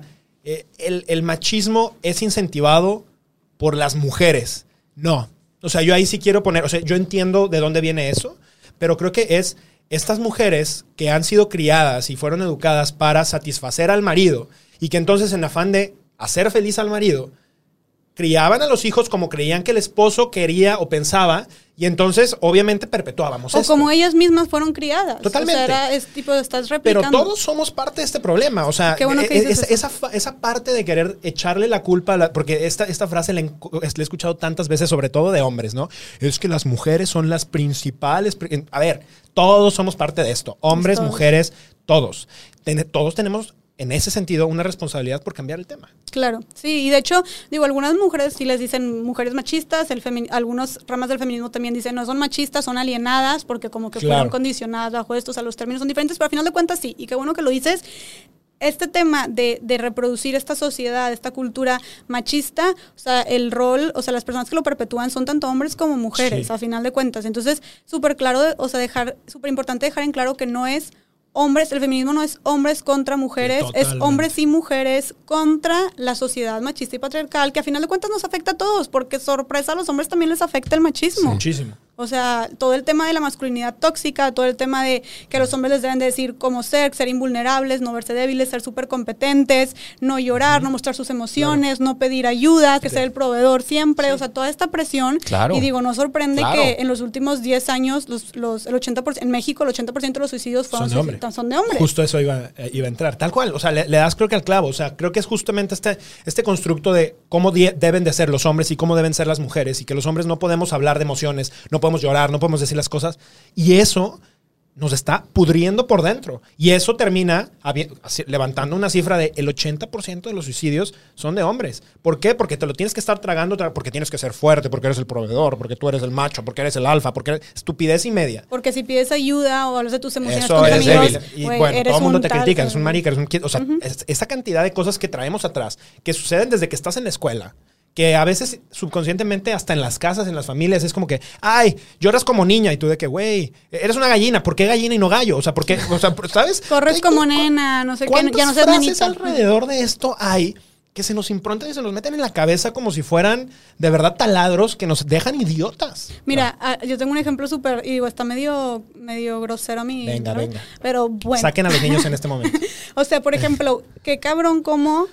el machismo es incentivado por las mujeres. No. O sea, yo ahí sí quiero poner... O sea, yo entiendo de dónde viene eso, pero creo que es estas mujeres que han sido criadas y fueron educadas para satisfacer al marido y que entonces en afán de hacer feliz al marido, criaban a los hijos como creían que el esposo quería o pensaba y entonces obviamente perpetuábamos o esto. como ellas mismas fueron criadas. Totalmente. O sea, es tipo, estás replicando. Pero todos somos parte de este problema. O sea, Qué bueno que dices esa parte de querer echarle la culpa, porque esta frase la he escuchado tantas veces, sobre todo de hombres, ¿no? Es que las mujeres son las principales. A ver, todos somos parte de esto. Hombres, mujeres, todos. Todos tenemos en ese sentido una responsabilidad por cambiar el tema. Claro, sí, y de hecho, digo, algunas mujeres sí les dicen mujeres machistas, algunas ramas del feminismo también dicen no son machistas, son alienadas, porque como que fueron condicionadas bajo esto, o sea, los términos son diferentes, pero al final de cuentas sí, y qué bueno que lo dices. Este tema de reproducir esta sociedad, esta cultura machista, o sea, el rol, o sea, las personas que lo perpetúan son tanto hombres como mujeres, a final de cuentas. Entonces, súper claro, o sea, súper importante dejar en claro que no es hombres, el feminismo no es hombres contra mujeres, es hombres y mujeres contra la sociedad machista y patriarcal, que a final de cuentas nos afecta a todos, porque sorpresa a los hombres también les afecta el machismo. Muchísimo. O sea, todo el tema de la masculinidad tóxica, todo el tema de que los hombres les deben de decir cómo ser invulnerables, no verse débiles, ser súper competentes, no llorar, no mostrar sus emociones, no pedir ayuda, que ser el proveedor siempre, o sea, toda esta presión. Claro. Y digo, no sorprende que en los últimos 10 años, el 80%, en México el 80% de los suicidios son de hombres. Justo eso iba a entrar, tal cual. O sea, le das creo que al clavo. O sea, creo que es justamente este constructo de cómo deben de ser los hombres y cómo deben ser las mujeres, y que los hombres no podemos hablar de emociones, no podemos llorar, no podemos decir las cosas, y eso nos está pudriendo por dentro. Y eso termina levantando una cifra de el 80% de los suicidios son de hombres. ¿Por qué? Porque te lo tienes que estar tragando, porque tienes que ser fuerte, porque eres el proveedor, porque tú eres el macho, porque eres el alfa, porque eres estupidez y media. Porque si pides ayuda o hablas de tus emociones eso con tus eres amigos, débil. Y bueno, todo el mundo te critica, eres un marica, eres un... O sea, esa cantidad de cosas que traemos atrás, que suceden desde que estás en la escuela, que a veces subconscientemente hasta en las casas, en las familias, es como que, ay, lloras como niña, y tú de que, güey, eres una gallina, ¿por qué gallina y no gallo? O sea, ¿por qué? O sea, ¿sabes? Corres como nena, no sé qué, ya no seas frases nenita. Alrededor de esto hay que se nos improntan y se nos meten en la cabeza como si fueran de verdad taladros que nos dejan idiotas. Mira, yo tengo un ejemplo súper, y digo, está medio grosero a mí. Venga, ¿no? venga. Pero bueno. Saquen a los niños en este momento. O sea, por ejemplo, qué cabrón como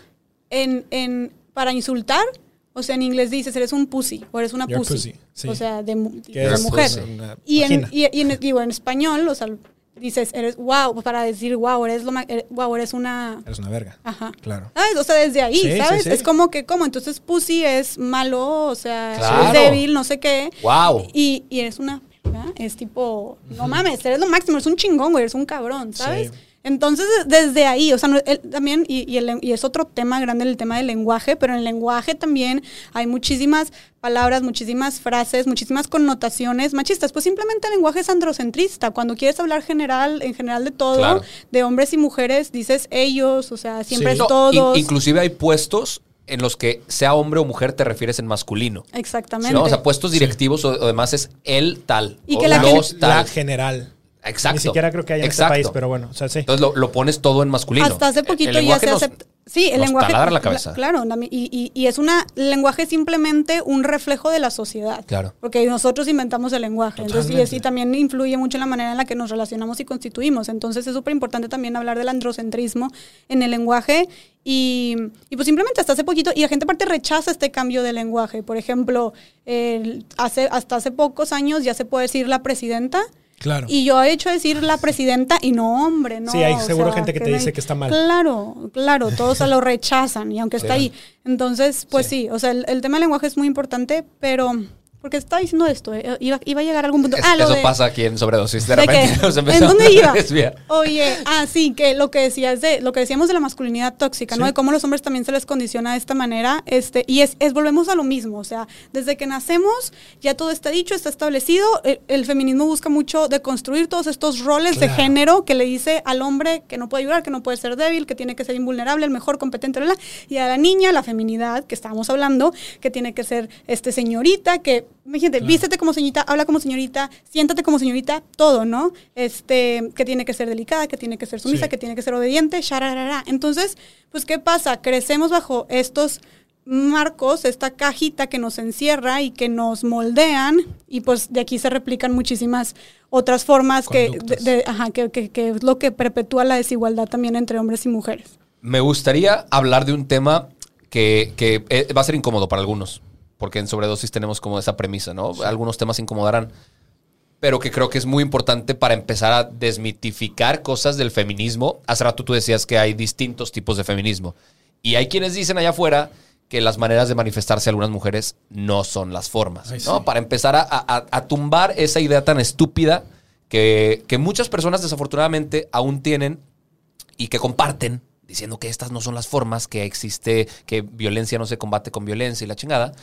para insultar. O sea, en inglés dices, eres un pussy, o eres una pussy. Sí. O sea, de mujer. Y en español, o sea, dices, eres wow, para decir wow, eres una... Eres una verga. Ajá. Claro. ¿Sabes? O sea, desde ahí, sí, ¿sabes? Sí, sí. Es como que, entonces pussy es malo, o sea, claro. es débil, no sé qué. Wow. Y eres una... ¿verdad? Es tipo, no mames, eres lo máximo, eres un chingón, güey, eres un cabrón, ¿sabes? Sí. Entonces, desde ahí, o sea, también, y es otro tema grande, el tema del lenguaje, pero en el lenguaje también hay muchísimas palabras, muchísimas frases, muchísimas connotaciones machistas. Pues simplemente el lenguaje es androcentrista. Cuando quieres hablar en general de todo, claro, de hombres y mujeres, dices ellos, o sea, siempre es todos. Inclusive hay puestos en los que sea hombre o mujer te refieres en masculino. Exactamente. ¿No? O sea, puestos directivos o demás es el tal. Y o que la general. Exacto. Ni siquiera creo que haya en este país, pero bueno, o sea, sí. Entonces lo pones todo en masculino. Hasta hace poquito ya se acepta. Sí, el lenguaje. Taladra la cabeza. Claro, y es el lenguaje es simplemente un reflejo de la sociedad. Claro. Porque nosotros inventamos el lenguaje. Entonces, y también influye mucho en la manera en la que nos relacionamos y constituimos. Entonces, es súper importante también hablar del androcentrismo en el lenguaje. Y pues simplemente hasta hace poquito, y la gente aparte rechaza este cambio de lenguaje. Por ejemplo, hasta hace pocos años ya se puede decir la presidenta. Claro. Y yo he hecho decir la presidenta y no, hombre, no. Sí, hay seguro gente que te dice que está mal. Claro, todos lo rechazan y aunque está ahí. Entonces, pues sí, o sea, el tema del lenguaje es muy importante, pero... Porque estaba diciendo esto, iba a llegar a algún punto. Eso pasa aquí en Sobredosis, de repente nos ¿En dónde iba? Desviar. Oye, sí, que lo que decías lo que decíamos de la masculinidad tóxica, ¿no? De cómo los hombres también se les condiciona de esta manera, y volvemos a lo mismo, o sea, desde que nacemos ya todo está dicho, está establecido, el feminismo busca mucho deconstruir todos estos roles de género que le dice al hombre que no puede llorar, que no puede ser débil, que tiene que ser invulnerable, el mejor, competente, y a la niña, la feminidad, que estábamos hablando, que tiene que ser señorita, que imagínate, vístete como señorita, habla como señorita, siéntate como señorita, todo, ¿no? Que tiene que ser delicada, que tiene que ser sumisa, que tiene que ser obediente, shararara. Entonces, pues, ¿qué pasa? Crecemos bajo estos marcos, esta cajita que nos encierra y que nos moldean, y pues de aquí se replican muchísimas otras formas que es lo que perpetúa la desigualdad también entre hombres y mujeres. Me gustaría hablar de un tema que va a ser incómodo para algunos. Porque en Sobredosis tenemos como esa premisa, ¿no? Sí. Algunos temas incomodarán, pero que creo que es muy importante para empezar a desmitificar cosas del feminismo. Hace rato tú decías que hay distintos tipos de feminismo. Y hay quienes dicen allá afuera que las maneras de manifestarse de algunas mujeres no son las formas, ¿no? Sí. Para empezar a tumbar esa idea tan estúpida que muchas personas desafortunadamente aún tienen y que comparten, diciendo que estas no son las formas, que existe, que violencia no se combate con violencia y la chingada.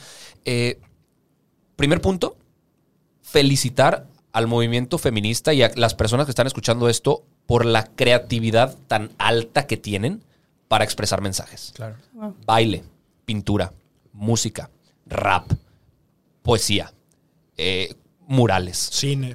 Primer punto, felicitar al movimiento feminista y a las personas que están escuchando esto por la creatividad tan alta que tienen para expresar mensajes. Claro. Wow. Baile, pintura, música, rap, poesía, murales, cine,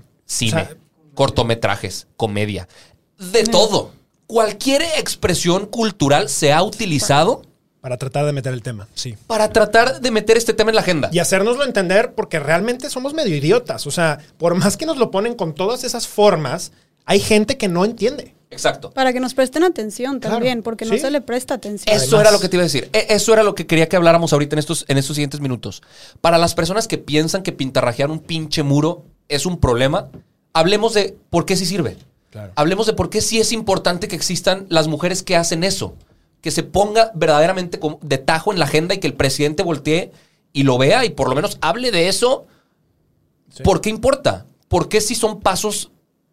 cortometrajes, comedia, de todo. Cualquier expresión cultural se ha utilizado para tratar de meter el tema, sí. Para tratar de meter este tema en la agenda. Y hacérnoslo entender porque realmente somos medio idiotas. O sea, por más que nos lo ponen con todas esas formas, hay gente que no entiende. Exacto. Para que nos presten atención también, porque no se le presta atención. Eso era lo que te iba a decir. Eso era lo que quería que habláramos ahorita en estos siguientes minutos. Para las personas que piensan que pintarrajear un pinche muro es un problema, hablemos de por qué sí sirve. Claro. Hablemos de por qué sí es importante que existan las mujeres que hacen eso. Que se ponga verdaderamente de tajo en la agenda y que el presidente voltee y lo vea y por lo menos hable de eso. Sí. ¿Por qué importa? ¿Por qué sí son pasos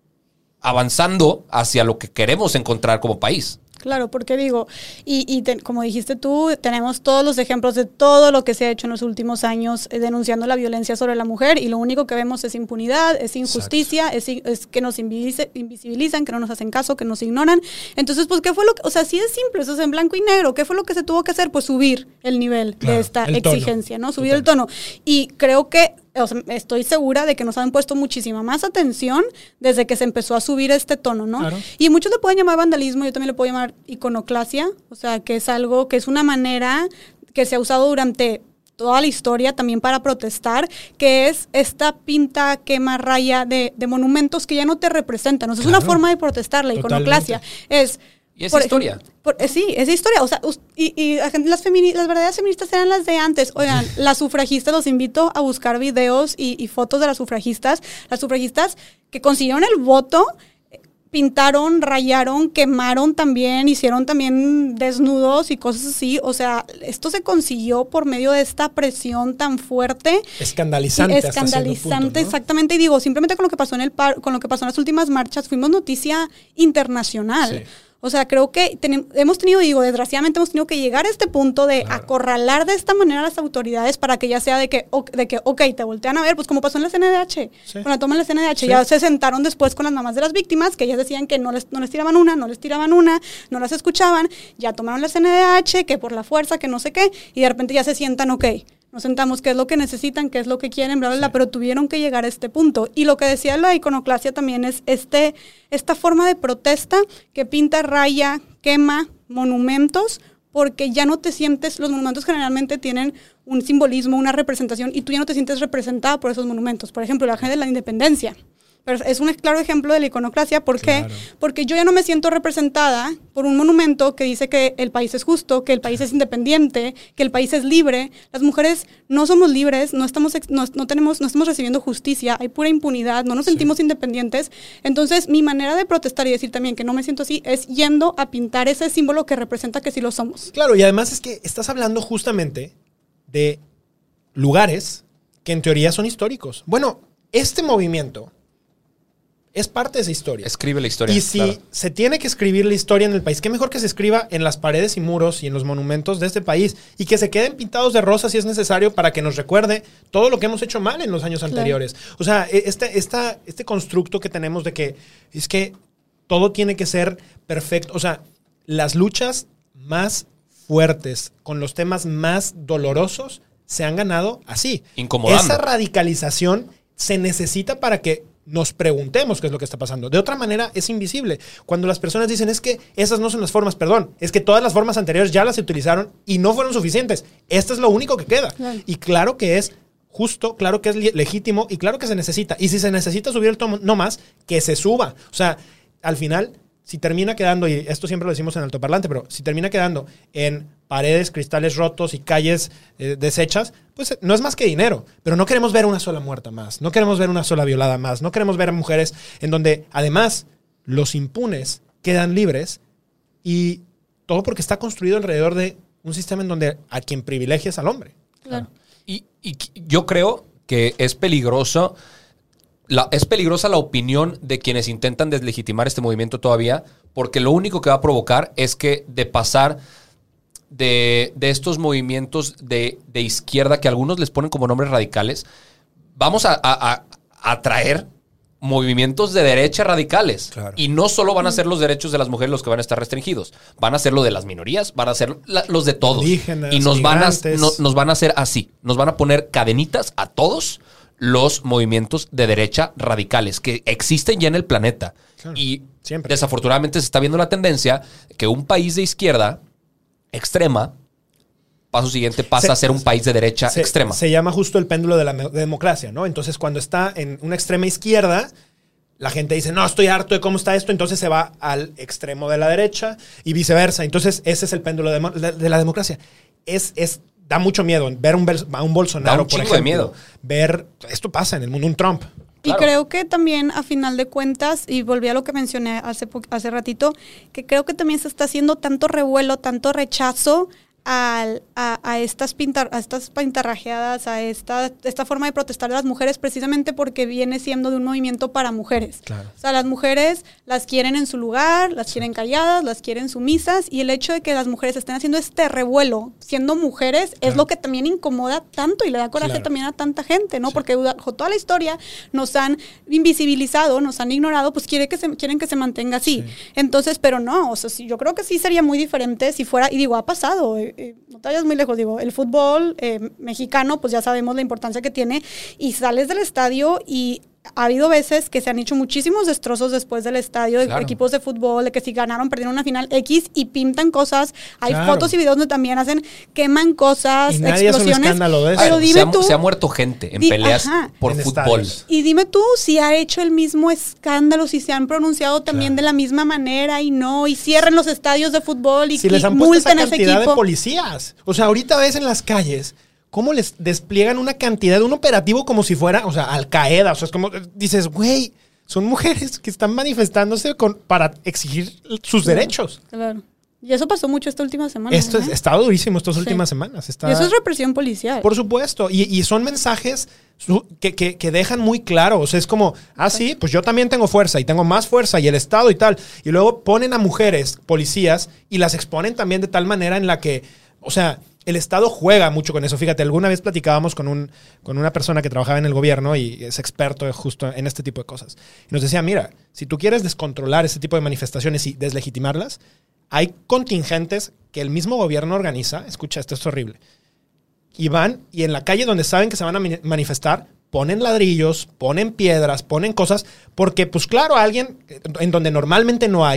avanzando hacia lo que queremos encontrar como país? Claro, porque digo, como dijiste tú, tenemos todos los ejemplos de todo lo que se ha hecho en los últimos años denunciando la violencia sobre la mujer y lo único que vemos es impunidad, es injusticia, es que nos invisibilizan, que no nos hacen caso, que nos ignoran. Entonces, pues, ¿qué fue lo que, o sea, sí es simple, eso es en blanco y negro, ¿qué fue lo que se tuvo que hacer? Pues subir el nivel de esta exigencia, ¿no? Subir el tono. Y creo que, o sea, estoy segura de que nos han puesto muchísima más atención desde que se empezó a subir este tono, ¿no? Claro. Y muchos le pueden llamar vandalismo, yo también le puedo llamar iconoclasia, o sea, que es algo, que es una manera que se ha usado durante toda la historia también para protestar, que es esta pinta, quema, raya de monumentos que ya no te representan. O sea, claro. Es una forma de protestar, la iconoclasia. Y es historia. Sí, es historia. O sea, las verdaderas feministas eran las de antes. Oigan, las sufragistas, los invito a buscar videos y fotos de las sufragistas. Las sufragistas que consiguieron el voto, pintaron, rayaron, quemaron también, hicieron también desnudos y cosas así. O sea, esto se consiguió por medio de esta presión tan fuerte. Escandalizante. Escandalizante, ¿no? Exactamente. Y digo, simplemente con lo que pasó con lo que pasó en las últimas marchas, fuimos noticia internacional. Sí. O sea, creo que desgraciadamente hemos tenido que llegar a este punto de acorralar de esta manera a las autoridades para que ya sea de que, ok, te voltean a ver, pues como pasó en la CNDH. Sí. Con la toma en la CNDH, ya se sentaron después con las mamás de las víctimas, que ellas decían que no les tiraban una, no las escuchaban, ya tomaron la CNDH, que por la fuerza, que no sé qué, y de repente ya se sientan, ok, nos sentamos, qué es lo que necesitan, qué es lo que quieren, bla, bla, bla, pero tuvieron que llegar a este punto. Y lo que decía la iconoclasia también es esta forma de protesta que pinta, raya, quema monumentos, porque ya no te sientes, los monumentos generalmente tienen un simbolismo, una representación, y tú ya no te sientes representada por esos monumentos. Por ejemplo, el Ángel de la Independencia. Pero es un claro ejemplo de la iconoclasia. ¿Por qué? Claro. Porque yo ya no me siento representada por un monumento que dice que el país es justo, que el país es independiente, que el país es libre. Las mujeres no somos libres, no estamos recibiendo justicia, hay pura impunidad, no nos sentimos independientes. Entonces, mi manera de protestar y decir también que no me siento así es yendo a pintar ese símbolo que representa que sí lo somos. Claro, y además es que estás hablando justamente de lugares que en teoría son históricos. Bueno, este movimiento es parte de esa historia. Escribe la historia. Y si se tiene que escribir la historia en el país, qué mejor que se escriba en las paredes y muros y en los monumentos de este país y que se queden pintados de rosa si es necesario para que nos recuerde todo lo que hemos hecho mal en los años anteriores. O sea, este constructo que tenemos de que es que todo tiene que ser perfecto. O sea, las luchas más fuertes con los temas más dolorosos se han ganado así. Incomodando. Esa radicalización se necesita para que nos preguntemos qué es lo que está pasando. De otra manera, es invisible. Cuando las personas dicen, es que esas no son las formas, perdón, es que todas las formas anteriores ya las utilizaron y no fueron suficientes. Esto es lo único que queda. Claro. Y claro que es justo, claro que es legítimo y claro que se necesita. Y si se necesita subir el tono, no más, que se suba. O sea, al final, si termina quedando, y esto siempre lo decimos en altoparlante, pero si termina quedando en paredes, cristales rotos y calles deshechas, pues no es más que dinero. Pero no queremos ver una sola muerta más, no queremos ver una sola violada más, no queremos ver a mujeres en donde además los impunes quedan libres y todo porque está construido alrededor de un sistema en donde a quien privilegia es al hombre. Claro. Y yo creo que es peligroso. Es peligrosa la opinión de quienes intentan deslegitimar este movimiento todavía, porque lo único que va a provocar es que de pasar de estos movimientos de izquierda, que algunos les ponen como nombres radicales, vamos a atraer movimientos de derecha radicales. Claro. Y no solo van a ser los derechos de las mujeres los que van a estar restringidos, van a ser los de las minorías, van a ser los de todos. Indígenas, y nos van a hacer así, nos van a poner cadenitas a todos los movimientos de derecha radicales que existen ya en el planeta. Claro, y siempre. Desafortunadamente se está viendo la tendencia que un país de izquierda extrema, paso siguiente, pasa a ser un país de derecha extrema. Se llama justo el péndulo de la democracia, ¿no? Entonces, cuando está en una extrema izquierda, la gente dice, no, estoy harto de cómo está esto, entonces se va al extremo de la derecha y viceversa. Entonces, ese es el péndulo de la democracia. Da mucho miedo ver a un Bolsonaro, por ejemplo. De miedo. Ver, esto pasa en el mundo, un Trump. Claro. Y creo que también, a final de cuentas, y volví a lo que mencioné hace ratito, que creo que también se está haciendo tanto revuelo, tanto rechazo a estas pintarrajeadas, a esta forma de protestar de las mujeres, precisamente porque viene siendo de un movimiento para mujeres. Claro. O sea, las mujeres las quieren en su lugar, las quieren calladas, las quieren sumisas, y el hecho de que las mujeres estén haciendo este revuelo siendo mujeres es lo que también incomoda tanto y le da coraje también a tanta gente, ¿no? Sí. Porque bajo toda la historia nos han invisibilizado, nos han ignorado, pues quieren que se mantenga así. Sí. Entonces, pero no, o sea, yo creo que sí sería muy diferente si fuera, y digo, ha pasado, no te vayas muy lejos, digo, el fútbol mexicano, pues ya sabemos la importancia que tiene, y sales del estadio y ha habido veces que se han hecho muchísimos destrozos después del estadio, de equipos de fútbol, de que si ganaron, perdieron una final X y pintan cosas. Hay fotos y videos donde también queman cosas, y nadie explosiones. Es un escándalo de eso. Pero dime se ha muerto gente en peleas por fútbol. Estadios. Y dime tú si ha hecho el mismo escándalo, si se han pronunciado también de la misma manera y cierren los estadios de fútbol y si les han puesto esa cantidad de policías. O sea, ahorita ves en las calles cómo les despliegan una cantidad de un operativo como si fuera, o sea, Al-Qaeda. O sea, es como, dices, güey, son mujeres que están manifestándose para exigir sus derechos. Claro. Y eso pasó mucho esta última semana. Esto ha estado durísimo estas últimas semanas. Y eso es represión policial. Por supuesto. Y son mensajes que dejan muy claro. O sea, es como, sí, pues yo también tengo fuerza y tengo más fuerza y el Estado y tal. Y luego ponen a mujeres policías y las exponen también de tal manera en la que, o sea, el Estado juega mucho con eso. Fíjate, alguna vez platicábamos con una persona que trabajaba en el gobierno y es experto justo en este tipo de cosas. Y nos decía, mira, si tú quieres descontrolar este tipo de manifestaciones y deslegitimarlas, hay contingentes que el mismo gobierno organiza. Escucha, esto es horrible. Y van, y en la calle donde saben que se van a manifestar, ponen ladrillos, ponen piedras, ponen cosas, porque pues claro, alguien en donde normalmente no hay,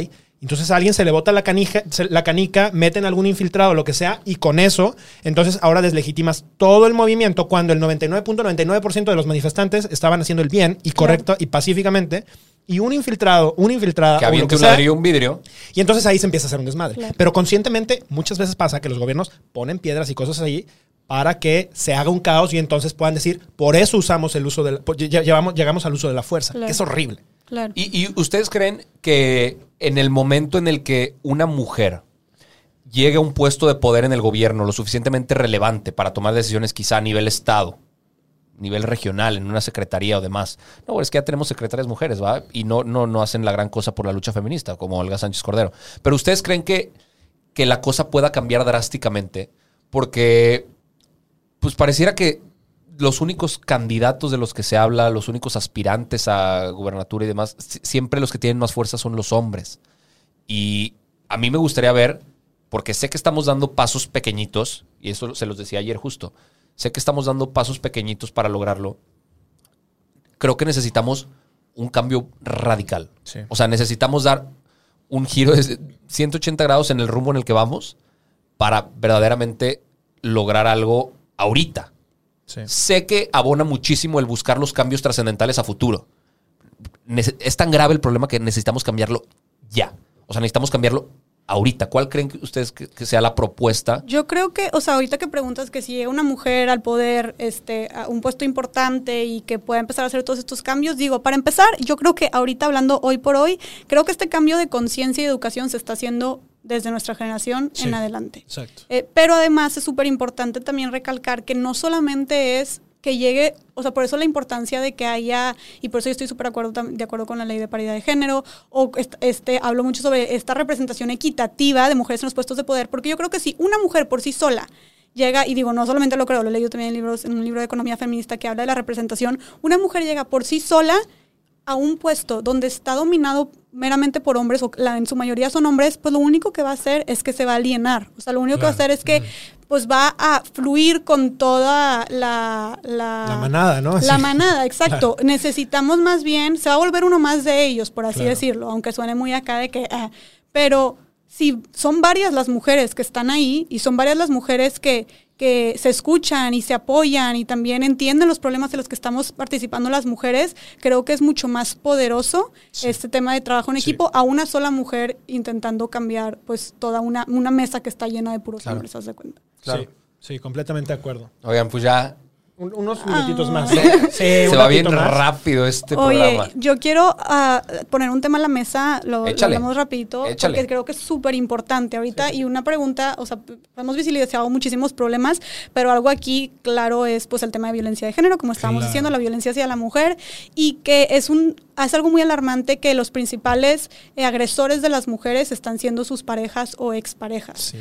Entonces a alguien se le bota la canica, meten algún infiltrado, lo que sea, y con eso, entonces ahora deslegitimas todo el movimiento cuando el 99.99% de los manifestantes estaban haciendo el bien y correcto y pacíficamente, y un infiltrada que aviente un ladrillo, un vidrio. Y entonces ahí se empieza a hacer un desmadre. Claro. Pero conscientemente muchas veces pasa que los gobiernos ponen piedras y cosas ahí para que se haga un caos y entonces puedan decir, por eso usamos el uso llegamos al uso de la fuerza, claro. que es horrible. Claro. ¿Y ustedes creen que en el momento en el que una mujer llegue a un puesto de poder en el gobierno lo suficientemente relevante para tomar decisiones quizá a nivel estado, nivel regional, en una secretaría o demás? No, es que ya tenemos secretarias mujeres, ¿va? Y no hacen la gran cosa por la lucha feminista, como Olga Sánchez Cordero. Pero ¿ustedes creen que la cosa pueda cambiar drásticamente? Porque pues pareciera que los únicos candidatos de los que se habla, los únicos aspirantes a gubernatura y demás, siempre los que tienen más fuerza son los hombres. Y a mí me gustaría ver, porque sé que estamos dando pasos pequeñitos, y eso se los decía ayer justo, sé que estamos dando pasos pequeñitos para lograrlo. Creo que necesitamos un cambio radical. Sí. O sea, necesitamos dar un giro de 180 grados en el rumbo en el que vamos para verdaderamente lograr algo ahorita. Sí. Sé que abona muchísimo el buscar los cambios trascendentales a futuro. Es tan grave el problema que necesitamos cambiarlo ya. O sea, necesitamos cambiarlo ahorita. ¿Cuál creen ustedes que sea la propuesta? Yo creo que, o sea, ahorita que preguntas que si llega una mujer al poder, a un puesto importante y que pueda empezar a hacer todos estos cambios, digo, para empezar, yo creo que ahorita hablando hoy por hoy, creo que este cambio de conciencia y educación se está haciendo desde nuestra generación en adelante. Exacto. Pero además es súper importante también recalcar que no solamente es que llegue, o sea, por eso la importancia de que haya, y por eso yo estoy súper de acuerdo con la ley de paridad de género, o hablo mucho sobre esta representación equitativa de mujeres en los puestos de poder, porque yo creo que si una mujer por sí sola llega, y digo, no solamente lo creo, lo he leído también en un libro de economía feminista que habla de la representación, una mujer llega por sí sola a un puesto donde está dominado meramente por hombres, o en su mayoría son hombres, pues lo único que va a hacer es que se va a alienar. O sea, lo único que va a hacer es que pues va a fluir con toda la manada, ¿no? La manada, exacto. Claro. Necesitamos más bien, se va a volver uno más de ellos, por así decirlo, aunque suene muy acá de que... pero si son varias las mujeres que están ahí y son varias las mujeres que se escuchan y se apoyan y también entienden los problemas de los que estamos participando las mujeres, creo que es mucho más poderoso este tema de trabajo en equipo a una sola mujer intentando cambiar pues toda una mesa que está llena de puros hombres, ¿haz de cuenta? Claro. Sí, completamente de acuerdo. Oigan, pues ya... Unos minutitos más. Se va bien rápido este programa. Yo quiero poner un tema en la mesa, lo hablamos rapidito, porque creo que es súper importante ahorita. Y una pregunta, o sea, hemos visibilizado muchísimos problemas, pero algo aquí claro es pues el tema de violencia de género, como estábamos diciendo, la violencia hacia la mujer, y que es algo muy alarmante que los principales agresores de las mujeres están siendo sus parejas o exparejas. Sí.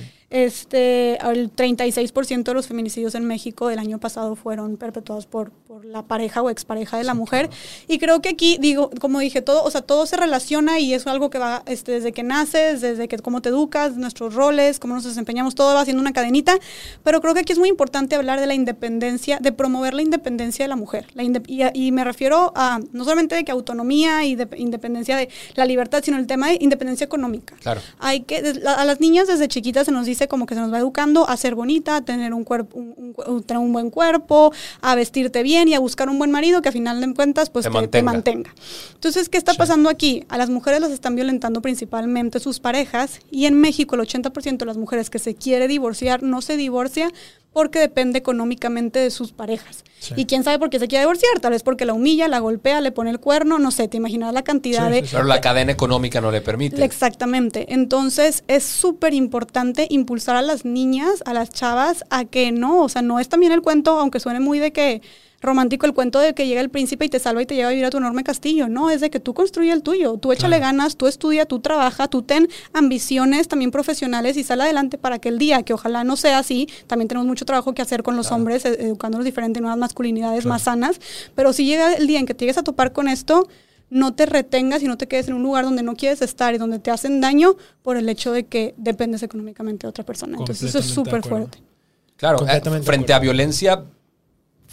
El 36% de los feminicidios en México del año pasado fueron perpetuados por la pareja o expareja de la mujer. Claro. Y creo que aquí, digo, como dije, todo se relaciona y es algo que va desde que naces, desde que cómo te educas, nuestros roles, cómo nos desempeñamos, todo va haciendo una cadenita. Pero creo que aquí es muy importante hablar de la independencia, de promover la independencia de la mujer. Y me refiero a no solamente de que autonomía y de independencia de la libertad, sino el tema de independencia económica. Claro. A las niñas desde chiquitas se nos dice como que se nos va educando a ser bonita, a tener un buen cuerpo, a vestirte bien y a buscar un buen marido que a final de cuentas pues te mantenga. Entonces, ¿qué está pasando aquí? A las mujeres las están violentando principalmente sus parejas, y en México el 80% de las mujeres que se quiere divorciar no se divorcia porque depende económicamente de sus parejas. Sí. Y quién sabe por qué se quiere divorciar, tal vez porque la humilla, la golpea, le pone el cuerno, no sé, te imaginas la cantidad de... Pero la cadena económica no le permite. Exactamente. Entonces, es súper importante impulsar a las niñas, a las chavas, a que no, o sea, no es también el cuento, aunque suene muy de que romántico el cuento de que llega el príncipe y te salva y te lleva a vivir a tu enorme castillo. No, es de que tú construye el tuyo, tú échale ganas, tú estudia, tú trabaja, tú ten ambiciones también profesionales y sal adelante para que el día, que ojalá no sea así, también tenemos mucho trabajo que hacer con los hombres, educándolos diferente, nuevas masculinidades más sanas, pero si llega el día en que te llegues a topar con esto, no te retengas y no te quedes en un lugar donde no quieres estar y donde te hacen daño por el hecho de que dependes económicamente de otra persona. Entonces eso es súper fuerte. Claro, frente a violencia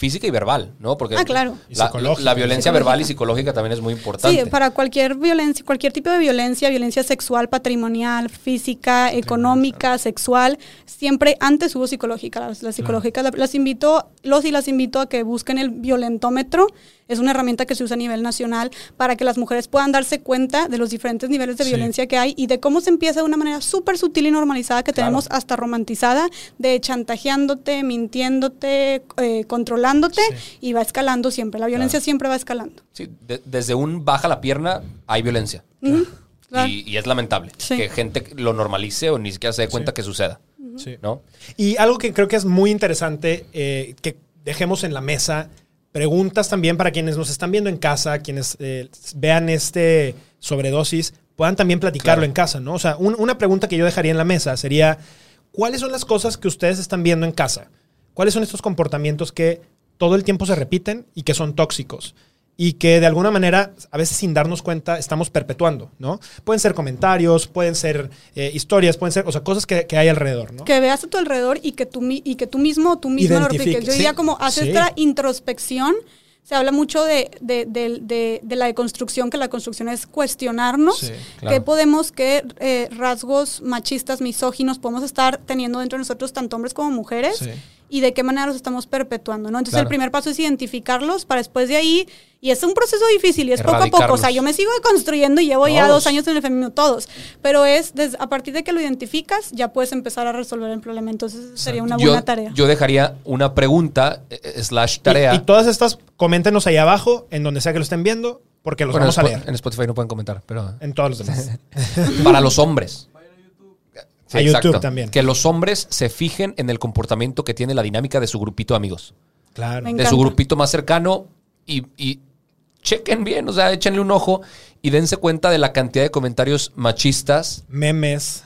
física y verbal, ¿no? Porque claro. la violencia verbal y psicológica también es muy importante. Sí, para cualquier violencia, cualquier tipo de violencia sexual, patrimonial, física, económica, sexual, siempre antes hubo psicológica. La psicológica, las invito a que busquen el violentómetro. Es una herramienta que se usa a nivel nacional para que las mujeres puedan darse cuenta de los diferentes niveles de violencia que hay y de cómo se empieza de una manera súper sutil y normalizada que tenemos hasta romantizada, de chantajeándote, mintiéndote, controlándote y va escalando siempre. La violencia siempre va escalando. Sí, desde un baja la pierna hay violencia. Claro. Y es lamentable que gente lo normalice o ni siquiera se dé cuenta que suceda. ¿No? Y algo que creo que es muy interesante que dejemos en la mesa, preguntas también para quienes nos están viendo en casa, quienes vean este sobredosis, puedan también platicarlo en casa, ¿no? O sea, una pregunta que yo dejaría en la mesa sería, ¿cuáles son las cosas que ustedes están viendo en casa? ¿Cuáles son estos comportamientos que todo el tiempo se repiten y que son tóxicos? Y que de alguna manera, a veces sin darnos cuenta, estamos perpetuando, ¿no? Pueden ser comentarios, pueden ser historias, pueden ser, o sea, cosas que hay alrededor, ¿no? Que veas a tu alrededor y que tú mismo lo repliques. Yo diría como, haz esta introspección. Se habla mucho de la deconstrucción, que la construcción es cuestionarnos qué rasgos machistas, misóginos podemos estar teniendo dentro de nosotros, tanto hombres como mujeres, y de qué manera los estamos perpetuando, ¿no? Entonces el primer paso es identificarlos para después de ahí, y es un proceso difícil y es poco a poco, o sea, yo me sigo construyendo y llevo ya 2 años en el feminismo, todos, pero a partir de que lo identificas, ya puedes empezar a resolver el problema, entonces sería una buena tarea. Yo dejaría una pregunta / tarea. Y todas estas, coméntenos ahí abajo, en donde sea que lo estén viendo, porque los vamos a leer. En Spotify no pueden comentar, pero... En todos los demás. Para los hombres. Sí, a YouTube también. Que los hombres se fijen en el comportamiento que tiene la dinámica de su grupito de amigos. Claro. De su grupito más cercano y chequen bien, o sea, échenle un ojo y dense cuenta de la cantidad de comentarios machistas. Memes,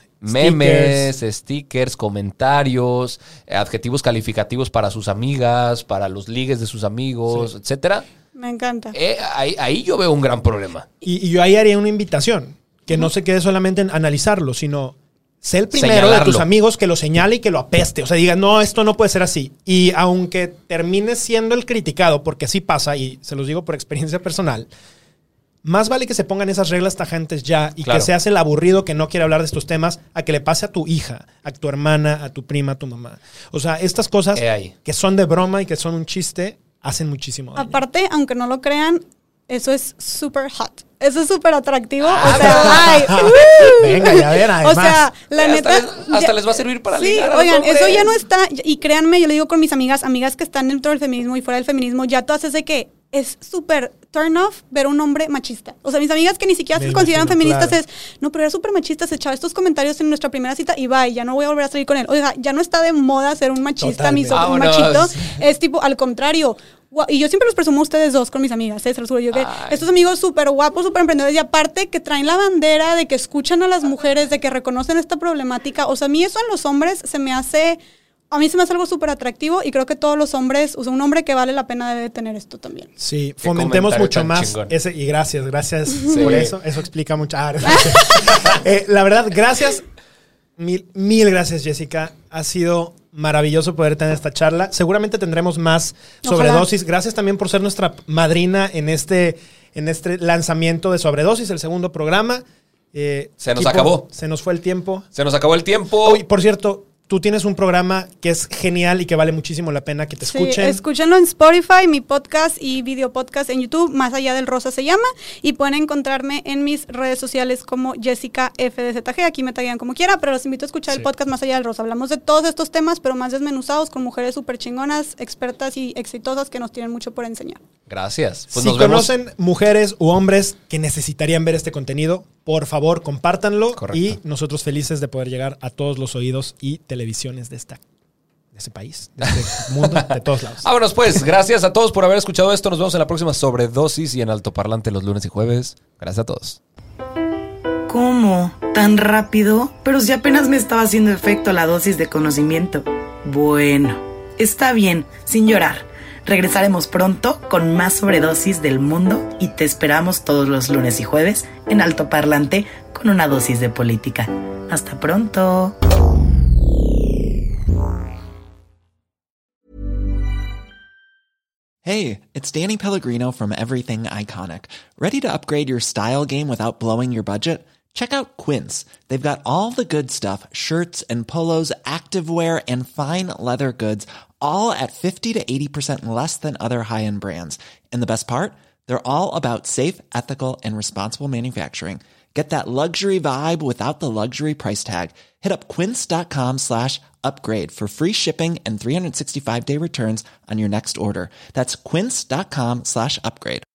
stickers, comentarios, adjetivos calificativos para sus amigas, para los ligues de sus amigos, etcétera. Me encanta. Ahí yo veo un gran problema. Y yo ahí haría una invitación, que no se quede solamente en analizarlo, sino... Sé el primero señalarlo de tus amigos que lo señale y que lo apeste. O sea, diga, no, esto no puede ser así. Y aunque termine siendo el criticado, porque así pasa, y se los digo por experiencia personal, más vale que se pongan esas reglas tajantes ya y que seas el aburrido que no quiere hablar de estos temas a que le pase a tu hija, a tu hermana, a tu prima, a tu mamá. O sea, estas cosas que son de broma y que son un chiste, hacen muchísimo daño. Aparte, aunque no lo crean, eso es súper hot. Eso es súper atractivo. O sea, venga, ya ver, además. O sea, la neta. Hasta les va a servir para ligar. Sí, oigan, eso ya no está. Y créanme, yo le digo con mis amigas que están dentro del feminismo y fuera del feminismo, ya todas es de que es súper turn off ver un hombre machista. O sea, mis amigas que ni siquiera se consideran feministas no, pero era súper machista, se echaba estos comentarios en nuestra primera cita y bye, ya no voy a volver a salir con él. Oiga, ya no está de moda ser un machista, un machito. Es tipo, al contrario. Y yo siempre los presumo a ustedes dos con mis amigas, se los juro yo que estos amigos súper guapos, súper emprendedores y aparte que traen la bandera de que escuchan a las mujeres, de que reconocen esta problemática. O sea, a mí eso en los hombres se me hace algo súper atractivo y creo que todos los hombres, o sea, un hombre que vale la pena debe tener esto también. Sí, fomentemos mucho más ese, y gracias por eso explica mucho. La verdad, gracias, mil gracias, Jessica. Ha sido maravilloso poder tener esta charla. Seguramente tendremos más sobredosis. Gracias también por ser nuestra madrina en este lanzamiento de Sobredosis, el segundo programa. Se nos acabó. Se nos fue el tiempo. Se nos acabó el tiempo. Oye, por cierto, tú tienes un programa que es genial y que vale muchísimo la pena que te escuchen. Escúchenlo en Spotify, mi podcast y video podcast en YouTube, Más Allá del Rosa se llama, y pueden encontrarme en mis redes sociales como Jessica FDZG, aquí me taguean como quiera, pero los invito a escuchar el podcast Más Allá del Rosa. Hablamos de todos estos temas, pero más desmenuzados, con mujeres súper chingonas, expertas y exitosas que nos tienen mucho por enseñar. Gracias. Pues si conocen mujeres u hombres que necesitarían ver este contenido, por favor, compártanlo. Correcto. Y nosotros felices de poder llegar a todos los oídos y televisiones de ese país, de este mundo, de todos lados. Vámonos pues. Gracias a todos por haber escuchado esto. Nos vemos en la próxima Sobredosis y en Altoparlante los lunes y jueves. Gracias a todos. ¿Cómo? ¿Tan rápido? Pero si apenas me estaba haciendo efecto la dosis de conocimiento. Bueno, está bien, sin llorar. Regresaremos pronto con más Sobredosis del mundo y te esperamos todos los lunes y jueves en Altoparlante con una dosis de política. Hasta pronto. Hey, it's Danny Pellegrino from Everything Iconic. Ready to upgrade your style game without blowing your budget? Check out Quince. They've got all the good stuff, shirts and polos, activewear, and fine leather goods, all at 50 to 80% less than other high-end brands. And the best part? They're all about safe, ethical, and responsible manufacturing. Get that luxury vibe without the luxury price tag. Hit up quince.com/upgrade for free shipping and 365-day returns on your next order. That's quince.com/upgrade.